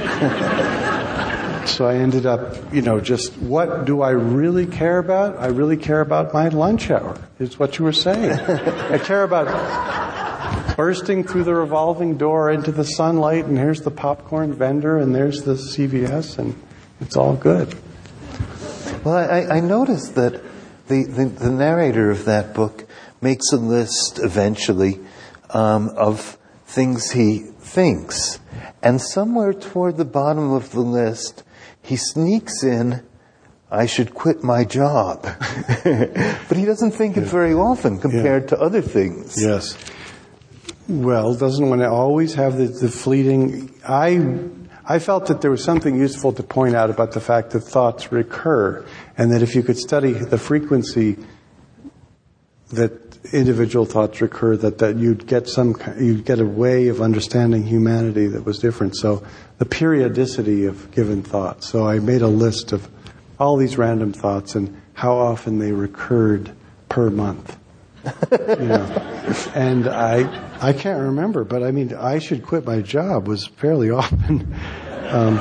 So I ended up, you know, just, what do I really care about? I really care about my lunch hour, is what you were saying. I care about bursting through the revolving door into the sunlight, and here's the popcorn vendor, and there's the C V S, and it's all good. Well, I, I noticed that the, the, the narrator of that book makes a list eventually um, of things he thinks. And somewhere toward the bottom of the list, he sneaks in, I should quit my job. But he doesn't think it very often compared yeah. to other things. Yes. Well, doesn't one always have the, the fleeting... I I felt that there was something useful to point out about the fact that thoughts recur, and that if you could study the frequency that individual thoughts recur, that, that you'd get some you'd get a way of understanding humanity that was different. So the periodicity of given thoughts. So I made a list of all these random thoughts and how often they recurred per month. You know, and I I can't remember, but I mean, I should quit my job was fairly often. Um,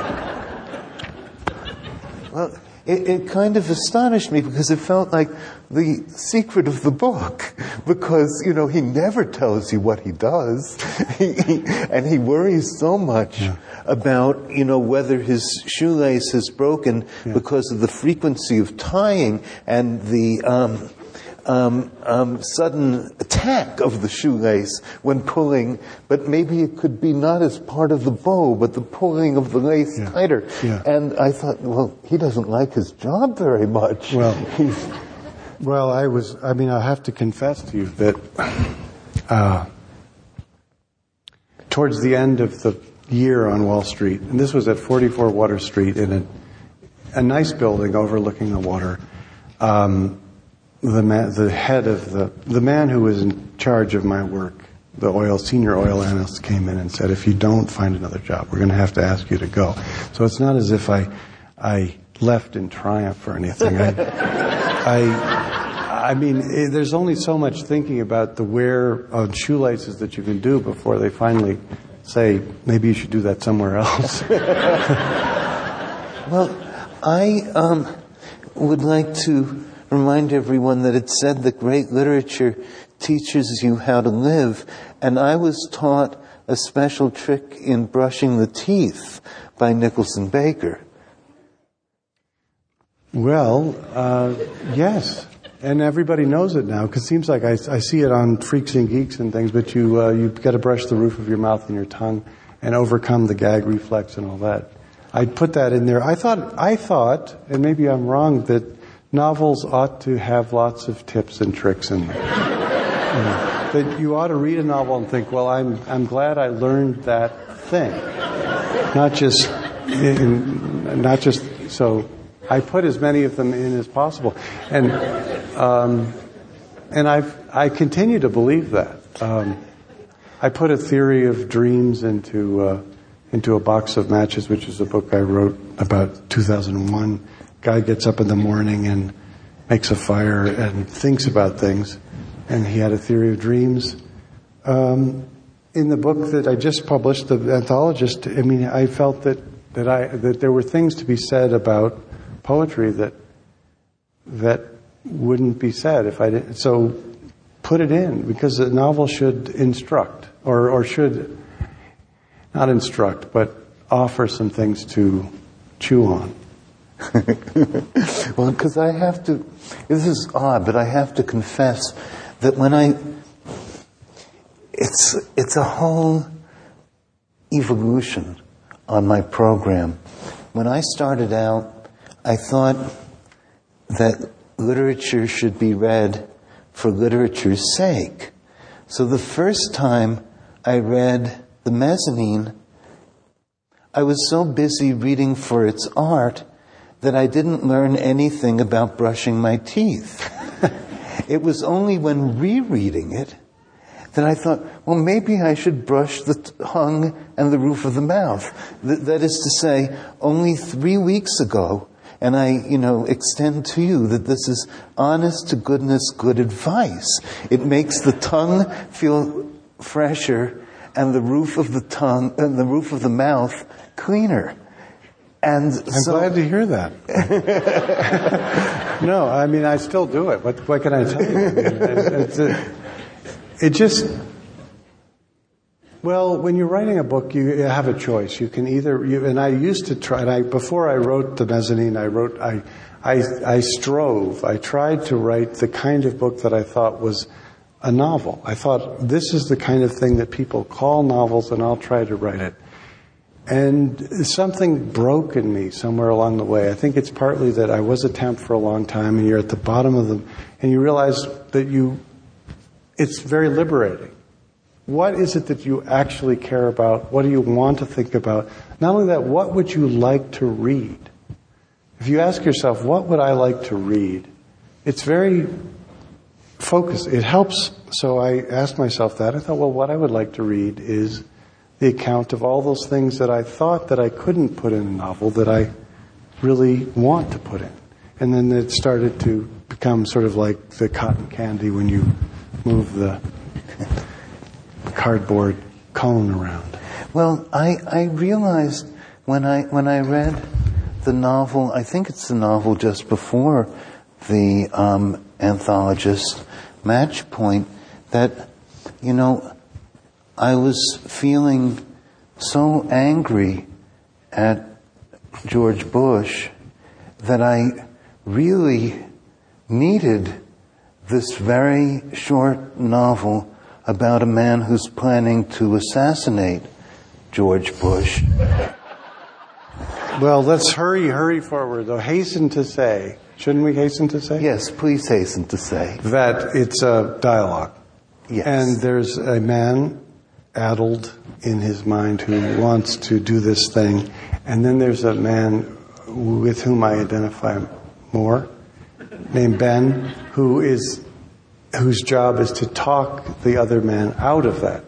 well, it, it kind of astonished me because it felt like the secret of the book, because, you know, he never tells you what he does, he, he, and he worries so much yeah. about, you know, whether his shoelace is broken yeah. because of the frequency of tying and the um, um, um, sudden attack of the shoelace when pulling, but maybe it could be not as part of the bow, but the pulling of the lace yeah. tighter. Yeah. And I thought, well, he doesn't like his job very much. Well, he's... Well, I was, I mean, I have to confess to you that uh, towards the end of the year on Wall Street, and this was at forty-four Water Street in a, a nice building overlooking the water, um, the man, the head of the, the man who was in charge of my work, the oil, senior oil analyst, came in and said, if you don't find another job, we're going to have to ask you to go. So it's not as if I, I left in triumph or anything. I, I I mean, there's only so much thinking about the wear of shoelaces that you can do before they finally say, maybe you should do that somewhere else. Well, I um, would like to remind everyone that it's said that great literature teaches you how to live, and I was taught a special trick in brushing the teeth by Nicholson Baker. Well, uh, yes. And everybody knows it now, because it seems like I, I see it on Freaks and Geeks and things, but you, uh, you've got to brush the roof of your mouth and your tongue and overcome the gag reflex and all that. I put that in there. I thought, I thought, and maybe I'm wrong, that novels ought to have lots of tips and tricks in them. You know, that you ought to read a novel and think, well, I'm, I'm glad I learned that thing. Not just, in, not just, so I put as many of them in as possible. And, Um, and I I continue to believe that. Um, I put a theory of dreams into uh, into a box of matches, which is a book I wrote about two thousand one. Guy gets up in the morning and makes a fire and thinks about things, and he had a theory of dreams. Um, in the book that I just published, The Anthologist, I mean, I felt that that I that there were things to be said about poetry that that. wouldn't be said if I didn't. So put it in, because a novel should instruct, or, or should not instruct, but offer some things to chew on. Well, because I have to, this is odd, but I have to confess that when I, it's, it's a whole evolution on my program. When I started out, I thought that literature should be read for literature's sake. So the first time I read The Mezzanine, I was so busy reading for its art that I didn't learn anything about brushing my teeth. It was only when rereading it that I thought, well, maybe I should brush the tongue and the roof of the mouth. Th- that is to say, only three weeks ago, and I, you know, extend to you that this is honest to goodness good advice. It makes the tongue feel fresher and the roof of the tongue and the roof of the mouth cleaner. And I'm so, glad to hear that. No, I mean, I still do it. What, what can I tell you? I mean, it's a, it just, well, when you're writing a book, you have a choice. You can either, you, and I used to try, and I, before I wrote The Mezzanine, I wrote, I, I, I strove, I tried to write the kind of book that I thought was a novel. I thought, this is the kind of thing that people call novels, and I'll try to write it. And something broke in me somewhere along the way. I think it's partly that I was a temp for a long time, and you're at the bottom of them, and you realize that you, it's very liberating. What is it that you actually care about? What do you want to think about? Not only that, what would you like to read? If you ask yourself, what would I like to read? It's very focused. It helps. So I asked myself that. I thought, well, what I would like to read is the account of all those things that I thought that I couldn't put in a novel that I really want to put in. And then it started to become sort of like the cotton candy when you move the cardboard cone around. Well, I, I realized when I when I read the novel, I think it's the novel just before the um, anthologist, Match Point, that, you know, I was feeling so angry at George Bush that I really needed this very short novel about a man who's planning to assassinate George Bush. Well, let's hurry, hurry forward, though. Hasten to say, shouldn't we hasten to say? Yes, please hasten to say. That it's a dialogue. Yes. And there's a man addled in his mind who wants to do this thing. And then there's a man with whom I identify more, named Ben, who is whose job is to talk the other man out of that.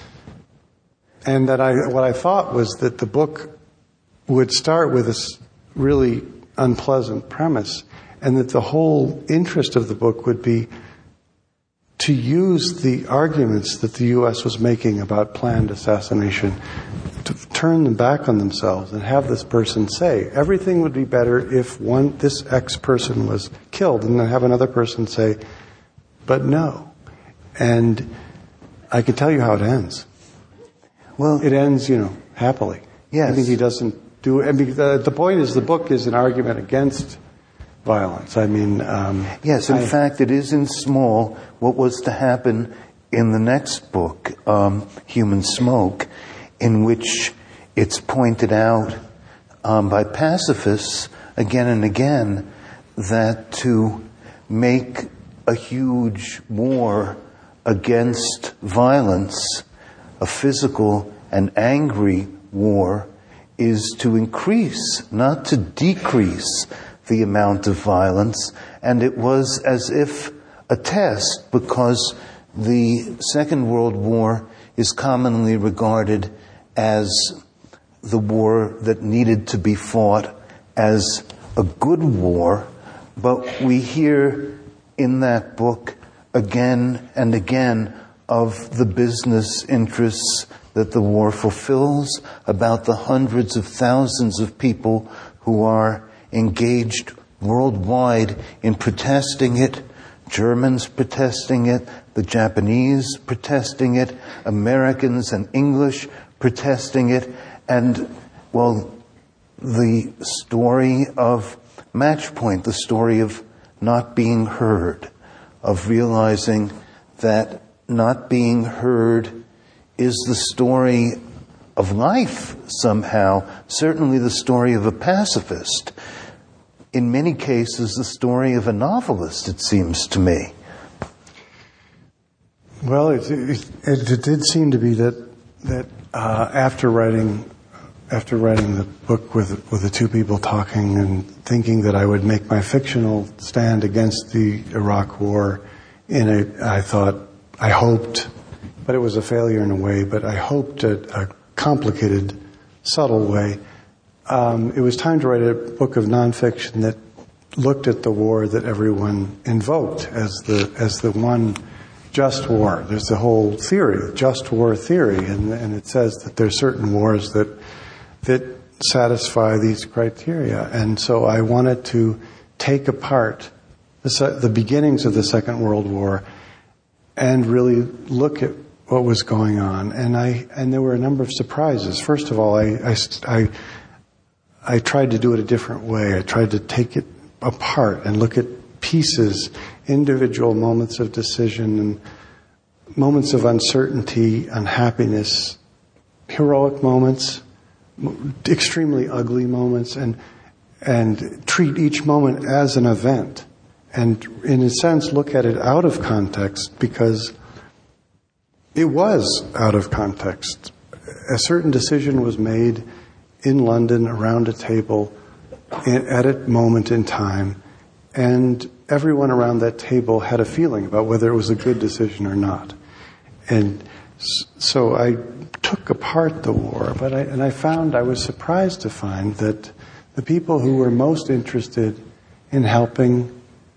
And that I what I thought was that the book would start with this really unpleasant premise, and that the whole interest of the book would be to use the arguments that the U S was making about planned assassination to turn them back on themselves and have this person say, everything would be better if one this X person was killed, and then have another person say, but no. And I can tell you how it ends. Well, it ends, you know, happily. Yes. I think he doesn't do it. I mean, the, the point is the book is an argument against violence. I mean... Um, yes, in I, fact, it is in small what was to happen in the next book, um, Human Smoke, in which it's pointed out um, by pacifists again and again that to make a huge war against violence, a physical and angry war, is to increase, not to decrease the amount of violence. And it was as if a test, because the Second World War is commonly regarded as the war that needed to be fought as a good war, but we hear in that book again and again of the business interests that the war fulfills, about the hundreds of thousands of people who are engaged worldwide in protesting it, Germans protesting it, the Japanese protesting it, Americans and English protesting it, and, well, the story of Match Point, the story of not being heard, of realizing that not being heard is the story of life somehow, certainly the story of a pacifist. In many cases, the story of a novelist, it seems to me. Well, it, it, it, it did seem to be that that uh, after writing after writing the book with with the two people talking and thinking that I would make my fictional stand against the Iraq War in a, I thought, I hoped, but it was a failure in a way, but I hoped a, a complicated, subtle way. Um, it was time to write a book of nonfiction that looked at the war that everyone invoked as the as the one just war. There's the whole theory, just war theory, and, and it says that there's certain wars that that satisfy these criteria. And so I wanted to take apart the, the beginnings of the Second World War and really look at what was going on. And I and there were a number of surprises. First of all, I I, I, I tried to do it a different way. I tried to take it apart and look at pieces, individual moments of decision and moments of uncertainty, unhappiness, heroic moments, extremely ugly moments, and and treat each moment as an event. And in a sense, look at it out of context, because it was out of context. A certain decision was made in London around a table at a moment in time, and everyone around that table had a feeling about whether it was a good decision or not. And so I took apart the war, but I, and I found, I was surprised to find that the people who were most interested in helping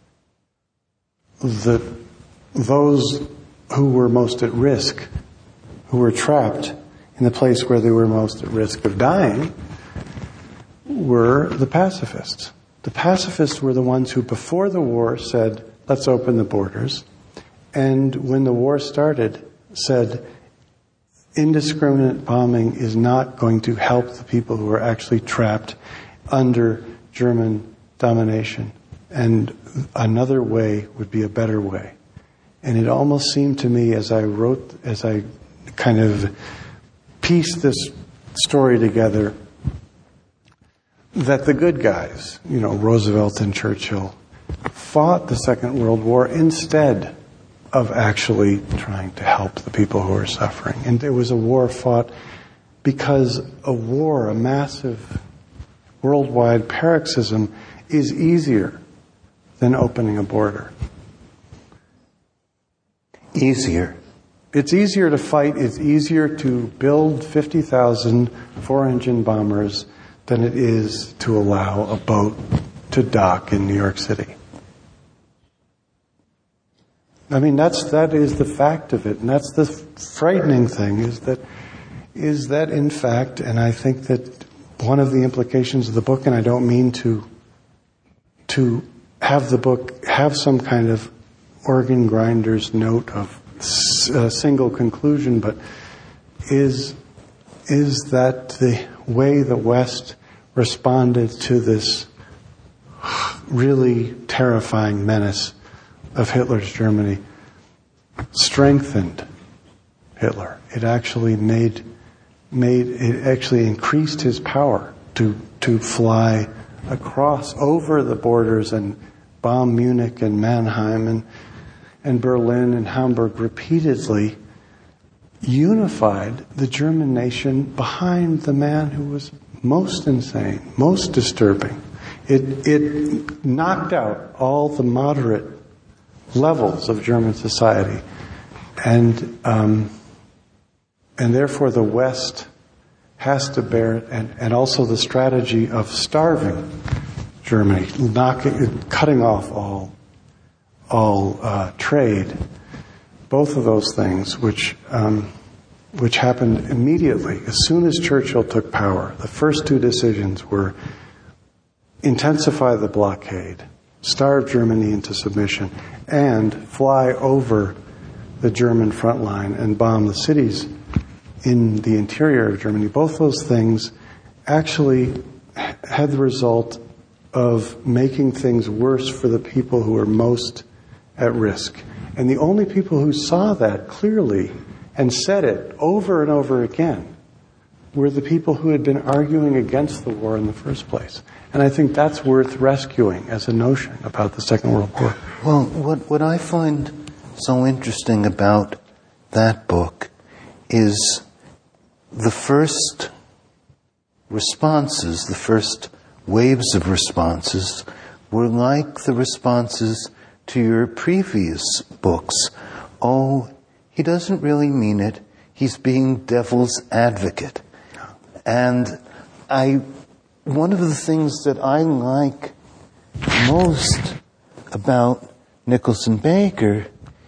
the those who were most at risk, who were trapped in the place where they were most at risk of dying, were the pacifists. The pacifists were the ones who, before the war, said, let's open the borders. And when the war started, said, indiscriminate bombing is not going to help the people who are actually trapped under German domination. And another way would be a better way. And it almost seemed to me, as I wrote, as I kind of pieced this story together, that the good guys, you know, Roosevelt and Churchill, fought the Second World War instead of actually trying to help the people who were suffering. And it was a war fought because a war, a massive worldwide paroxysm, is easier than opening a border. Easier. It's easier to fight, it's easier to build fifty thousand four-engine bombers than it is to allow a boat to dock in New York City. I mean, that's, that is the fact of it, and that's the frightening thing, is that, is that in fact, and I think that one of the implications of the book, and I don't mean to, to have the book have some kind of organ grinder's note of a single conclusion, but is, is that the way the West responded to this really terrifying menace of Hitler's Germany strengthened Hitler. It actually made made it actually increased his power to to fly across over the borders and bomb Munich and Mannheim and and Berlin and Hamburg repeatedly, unified the German nation behind the man who was most insane, most disturbing. It it knocked out all the moderate levels of German society, and um, and therefore the West has to bear it, and, and also the strategy of starving Germany, knocking, cutting off all all uh, trade. Both of those things, which um, which happened immediately as soon as Churchill took power. The first two decisions were intensify the blockade, starve Germany into submission, and fly over the German front line and bomb the cities in the interior of Germany. Both those things actually had the result of making things worse for the people who were most at risk. And the only people who saw that clearly and said it over and over again were the people who had been arguing against the war in the first place. And I think that's worth rescuing as a notion about the Second World War. Well, what, what I find so interesting about that book is the first responses, the first waves of responses, were like the responses to your previous books. Oh, he doesn't really mean it. He's being devil's advocate. And I, one of the things that I like most about Nicholson Baker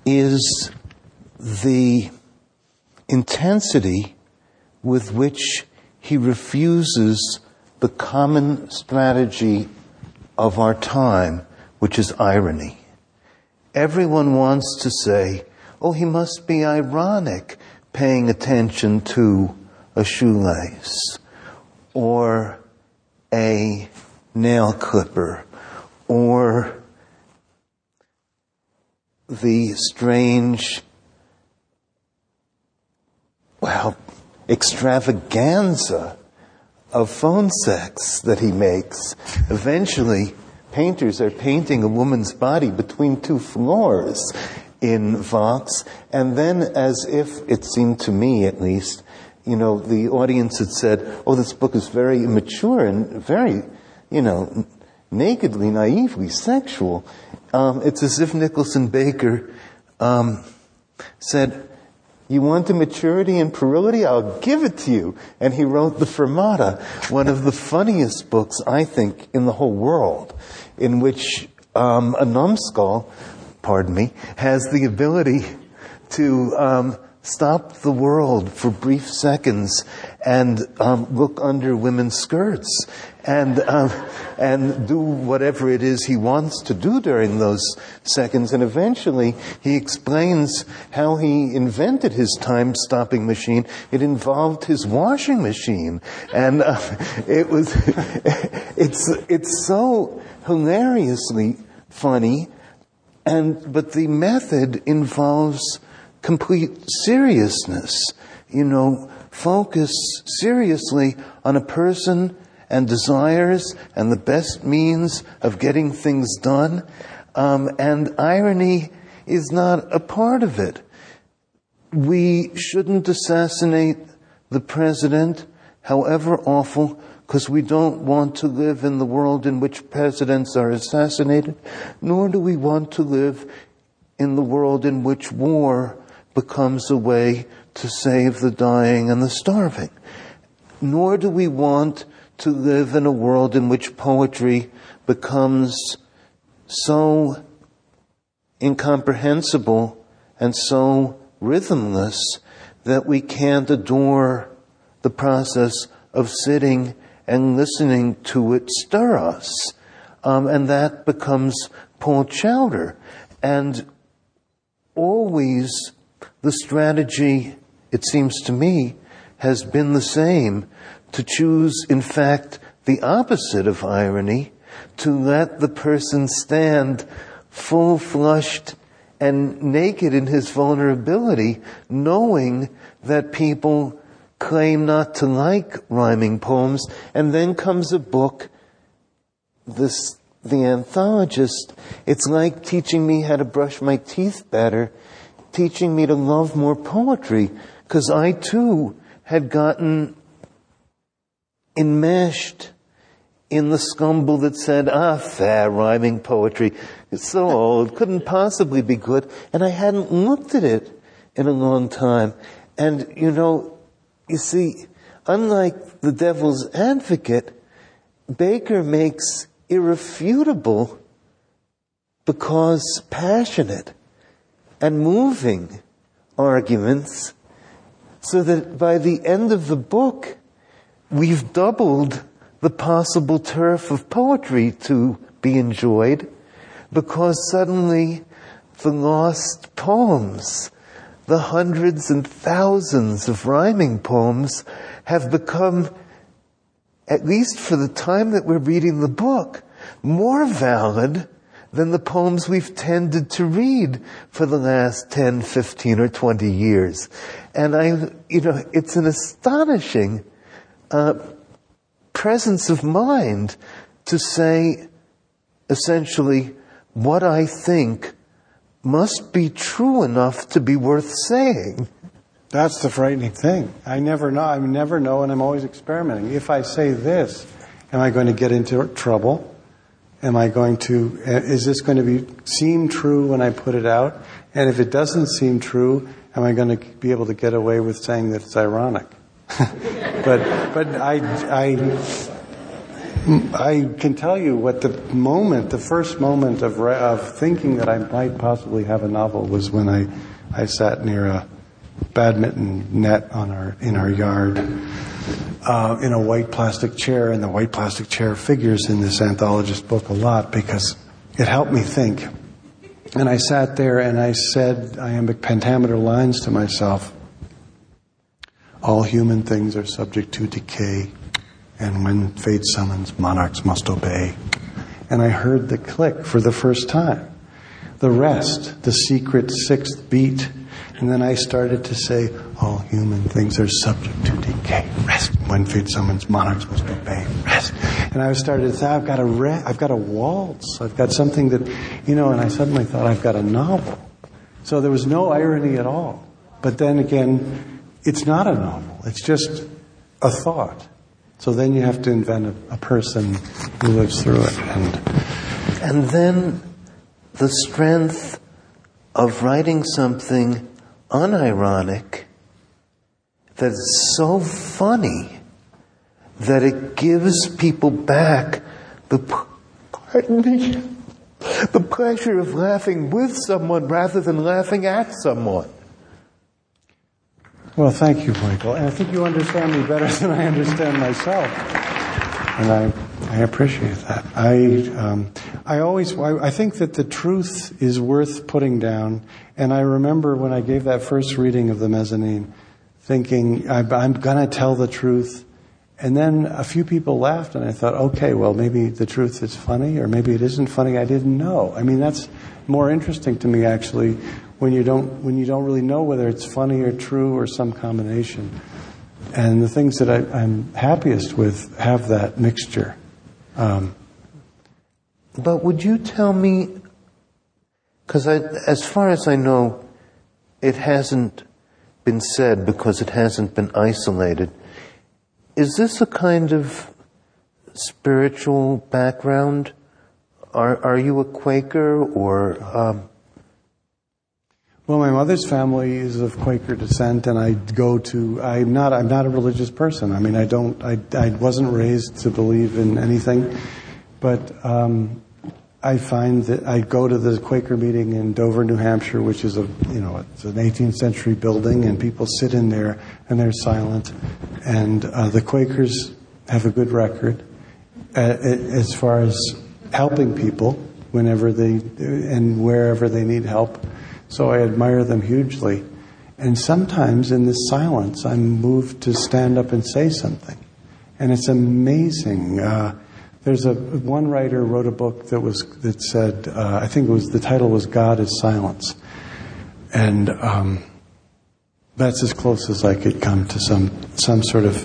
is the intensity with which he refuses the common strategy of our time, which is irony. Everyone wants to say, oh, he must be ironic paying attention to a shoelace or a nail clipper or the strange, well, extravaganza of phone sex that he makes. Eventually, painters are painting a woman's body between two floors in Vox, and then, as if it seemed to me at least, you know, the audience had said, oh, this book is very immature and very, you know, nakedly, naively sexual. Um, it's as if Nicholson Baker um, said, you want immaturity and puerility? I'll give it to you. And he wrote The Fermata, one of the funniest books, I think, in the whole world, in which um, a numbskull, pardon me, has the ability to um, stop the world for brief seconds and um, look under women's skirts and um, and do whatever it is he wants to do during those seconds. And eventually he explains how he invented his time-stopping machine. It involved his washing machine. And uh, it was, it's, it's so hilariously funny. And, but the method involves complete seriousness. You know, focus seriously on a person and desires and the best means of getting things done. Um, and irony is not a part of it. We shouldn't assassinate the president, however awful, because we don't want to live in the world in which presidents are assassinated, nor do we want to live in the world in which war becomes a way to save the dying and the starving. Nor do we want to live in a world in which poetry becomes so incomprehensible and so rhythmless that we can't adore the process of sitting and listening to it stir us. Um, and that becomes Paul Chowder. And always the strategy, it seems to me, has been the same, to choose, in fact, the opposite of irony, to let the person stand full-flushed and naked in his vulnerability, knowing that people claim not to like rhyming poems. And then comes a book, this, The Anthologist. It's like teaching me how to brush my teeth better, teaching me to love more poetry, because I too had gotten enmeshed in the scumble that said, ah, fair rhyming poetry. It's so old, couldn't possibly be good. And I hadn't looked at it in a long time. And, you know, you see, unlike The Devil's Advocate, Baker makes irrefutable, because passionate and moving arguments, so that by the end of the book, we've doubled the possible turf of poetry to be enjoyed, because suddenly the lost poems, the hundreds and thousands of rhyming poems, have become, at least for the time that we're reading the book, more valid than the poems we've tended to read for the last ten, fifteen, or twenty years. And I, you know, it's an astonishing uh, presence of mind to say, essentially, what I think must be true enough to be worth saying. That's the frightening thing. I never know. I never know, and I'm always experimenting. If I say this, am I going to get into trouble? Am I going to, is this going to be seem true when I put it out? And if it doesn't seem true, am I going to be able to get away with saying that it's ironic? but but I, I I can tell you what the moment, the first moment of of thinking that I might possibly have a novel was when I, I sat near a badminton net on our in our yard uh, in a white plastic chair, and the white plastic chair figures in this anthologist book a lot because it helped me think. And I sat there and I said iambic pentameter lines to myself. All human things are subject to decay, and when fate summons, monarchs must obey. And I heard the click for the first time. The rest, the secret sixth beat. And then I started to say, all human things are subject to decay. Rest. When fate summons, monarchs must obey. Rest. And I started to say, I've got a re- I've got a waltz. I've got something that, you know, and I suddenly thought I've got a novel. So there was no irony at all. But then again, it's not a novel. It's just a thought. So then you have to invent a, a person who lives through it. And, and then the strength of writing something unironic that's so funny that it gives people back the, pardon me, the pleasure of laughing with someone rather than laughing at someone. Well, thank you, Michael. And I think you understand me better than I understand myself. And I, I appreciate that. I, um, I always, I, I think that the truth is worth putting down. And I remember when I gave that first reading of the mezzanine, thinking, I'm, I'm going to tell the truth. And then a few people laughed, and I thought, okay, well, maybe the truth is funny, or maybe it isn't funny. I didn't know. I mean, that's more interesting to me, actually, when you don't when you don't really know whether it's funny or true or some combination. And the things that I, I'm happiest with have that mixture. Um, but would you tell me, because as far as I know, it hasn't been said because it hasn't been isolated. Is this a kind of spiritual background? Are are you a Quaker or... Um, Well, my mother's family is of Quaker descent, and I go to. I'm not. I'm not a religious person. I mean, I don't. I. I wasn't raised to believe in anything, but um, I find that I go to the Quaker meeting in Dover, New Hampshire, which is a. You know, it's an eighteenth century building, and people sit in there and they're silent, and uh, the Quakers have a good record uh, as far as helping people whenever they and wherever they need help. So I admire them hugely. And sometimes in this silence, I'm moved to stand up and say something. And it's amazing. Uh, there's a one writer wrote a book that was that said, uh, I think it was the title was God is Silence. And um, that's as close as I could come to some some sort of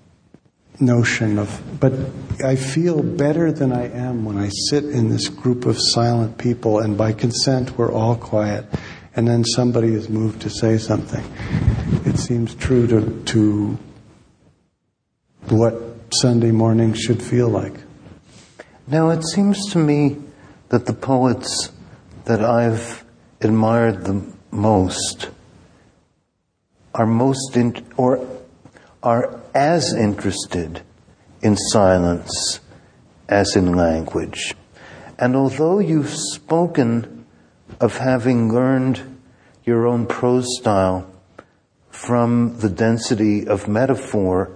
notion of, but I feel better than I am when I sit in this group of silent people, and by consent we're all quiet, and then somebody is moved to say something. It seems true to to what Sunday morning should feel like. Now it seems to me that the poets that I've admired the most are most in, or are as interested in silence as in language. And although you've spoken of having learned your own prose style from the density of metaphor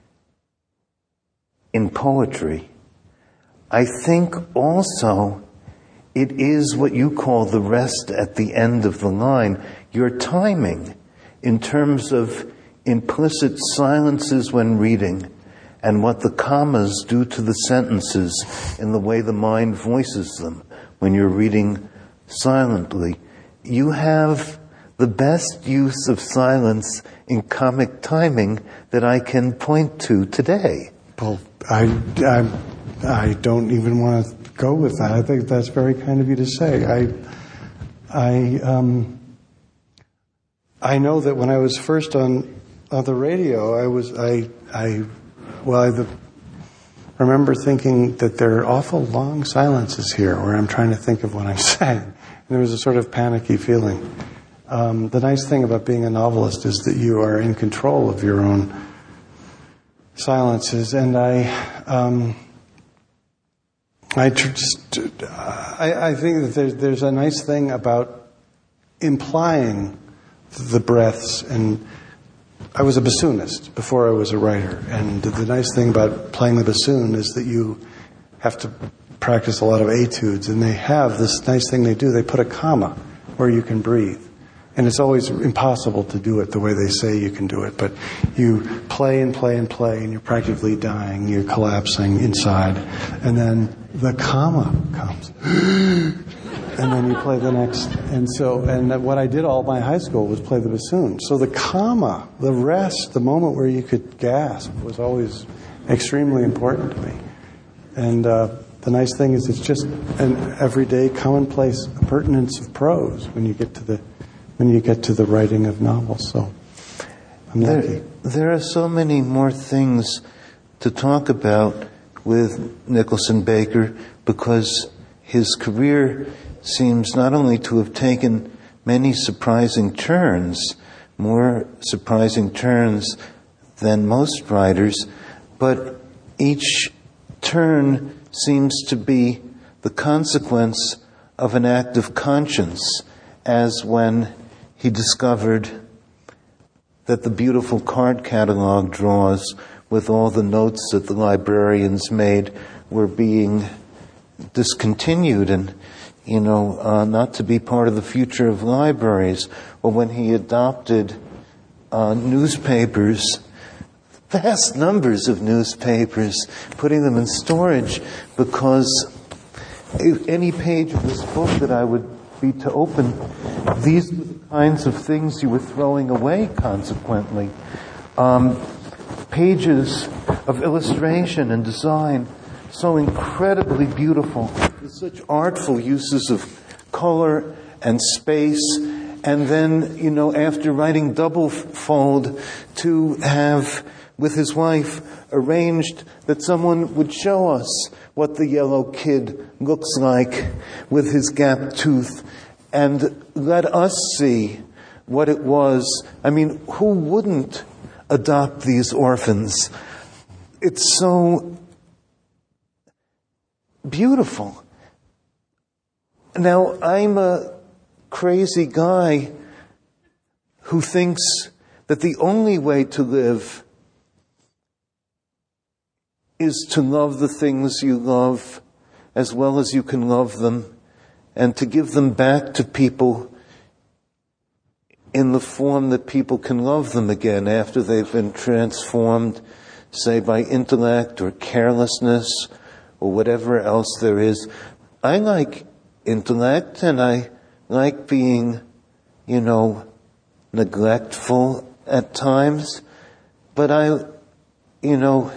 in poetry, I think also it is what you call the rest at the end of the line, your timing in terms of implicit silences when reading, and what the commas do to the sentences in the way the mind voices them when you're reading silently. You have the best use of silence in comic timing that I can point to today. Well, I, I, I don't even want to go with that. I think that's very kind of you to say. I, I, um, I know that when I was first on on the radio, I was I I well I the, remember thinking that there are awful long silences here where I'm trying to think of what I'm saying, and there was a sort of panicky feeling. Um, the nice thing about being a novelist is that you are in control of your own silences, and I um, I just, I, I think that there's, there's a nice thing about implying the breaths, and I was a bassoonist before I was a writer, and the nice thing about playing the bassoon is that you have to practice a lot of etudes, and they have this nice thing they do. They put a comma where you can breathe. And it's always impossible to do it the way they say you can do it. But you play and play and play, and you're practically dying. You're collapsing inside. And then the comma comes. And then you play the next. And so, and what I did all my high school was play the bassoon. So the comma, the rest, the moment where you could gasp was always extremely important to me. And uh, the nice thing is it's just an everyday commonplace appurtenance of prose when you get to the when you get to the writing of novels. So I'm there, lucky. There are so many more things to talk about with Nicholson Baker, because his career seems not only to have taken many surprising turns, more surprising turns than most writers, but each turn seems to be the consequence of an act of conscience, as when he discovered that the beautiful card catalog drawers with all the notes that the librarians made were being discontinued and, you know, uh, not to be part of the future of libraries. Or when he adopted uh, newspapers, vast numbers of newspapers, putting them in storage, because if any page of this book that I would be to open, these were the kinds of things you were throwing away consequently. Um, pages of illustration and design, so incredibly beautiful, with such artful uses of color and space, and then, you know, after writing double fold, to have, with his wife, arranged that someone would show us what the yellow kid looks like with his gap tooth, and let us see what it was. I mean, who wouldn't adopt these orphans? It's so beautiful. Now, I'm a crazy guy who thinks that the only way to live is to love the things you love as well as you can love them, and to give them back to people in the form that people can love them again after they've been transformed, say by intellect or carelessness or whatever else there is. I like intellect, and I like being, you know, neglectful at times, but I, you know,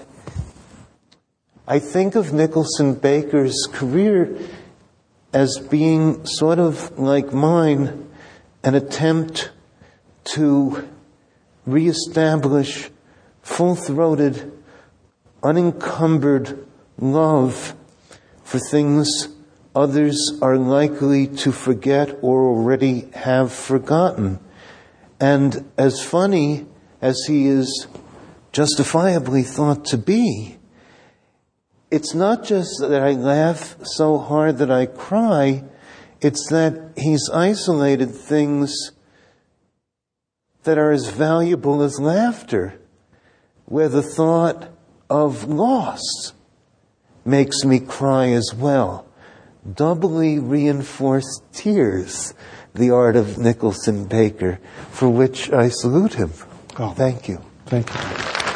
I think of Nicholson Baker's career as being sort of like mine, an attempt to reestablish full-throated, unencumbered love for things others are likely to forget or already have forgotten. And as funny as he is justifiably thought to be, it's not just that I laugh so hard that I cry, it's that he's isolated things that are as valuable as laughter, where the thought of loss makes me cry as well. Doubly reinforced tears, the art of Nicholson Baker, for which I salute him. Oh, thank you. Thank you.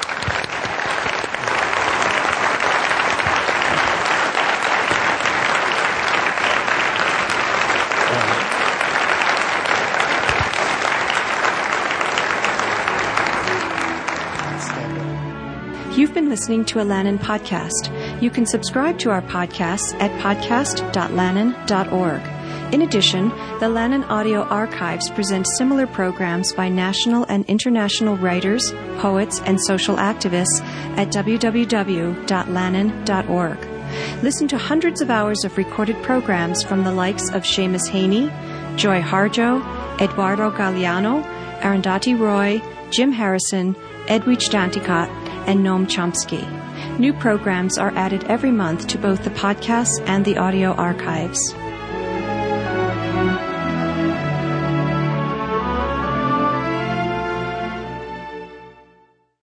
You've been listening to a Lannan podcast. You can subscribe to our podcasts at podcast dot lannan dot org. In addition, the Lannan Audio Archives present similar programs by national and international writers, poets, and social activists at w w w dot lannan dot org. Listen to hundreds of hours of recorded programs from the likes of Seamus Haney, Joy Harjo, Eduardo Galeano, Arundhati Roy, Jim Harrison, Edwidge Danticott, and Noam Chomsky. New programs are added every month to both the podcasts and the audio archives.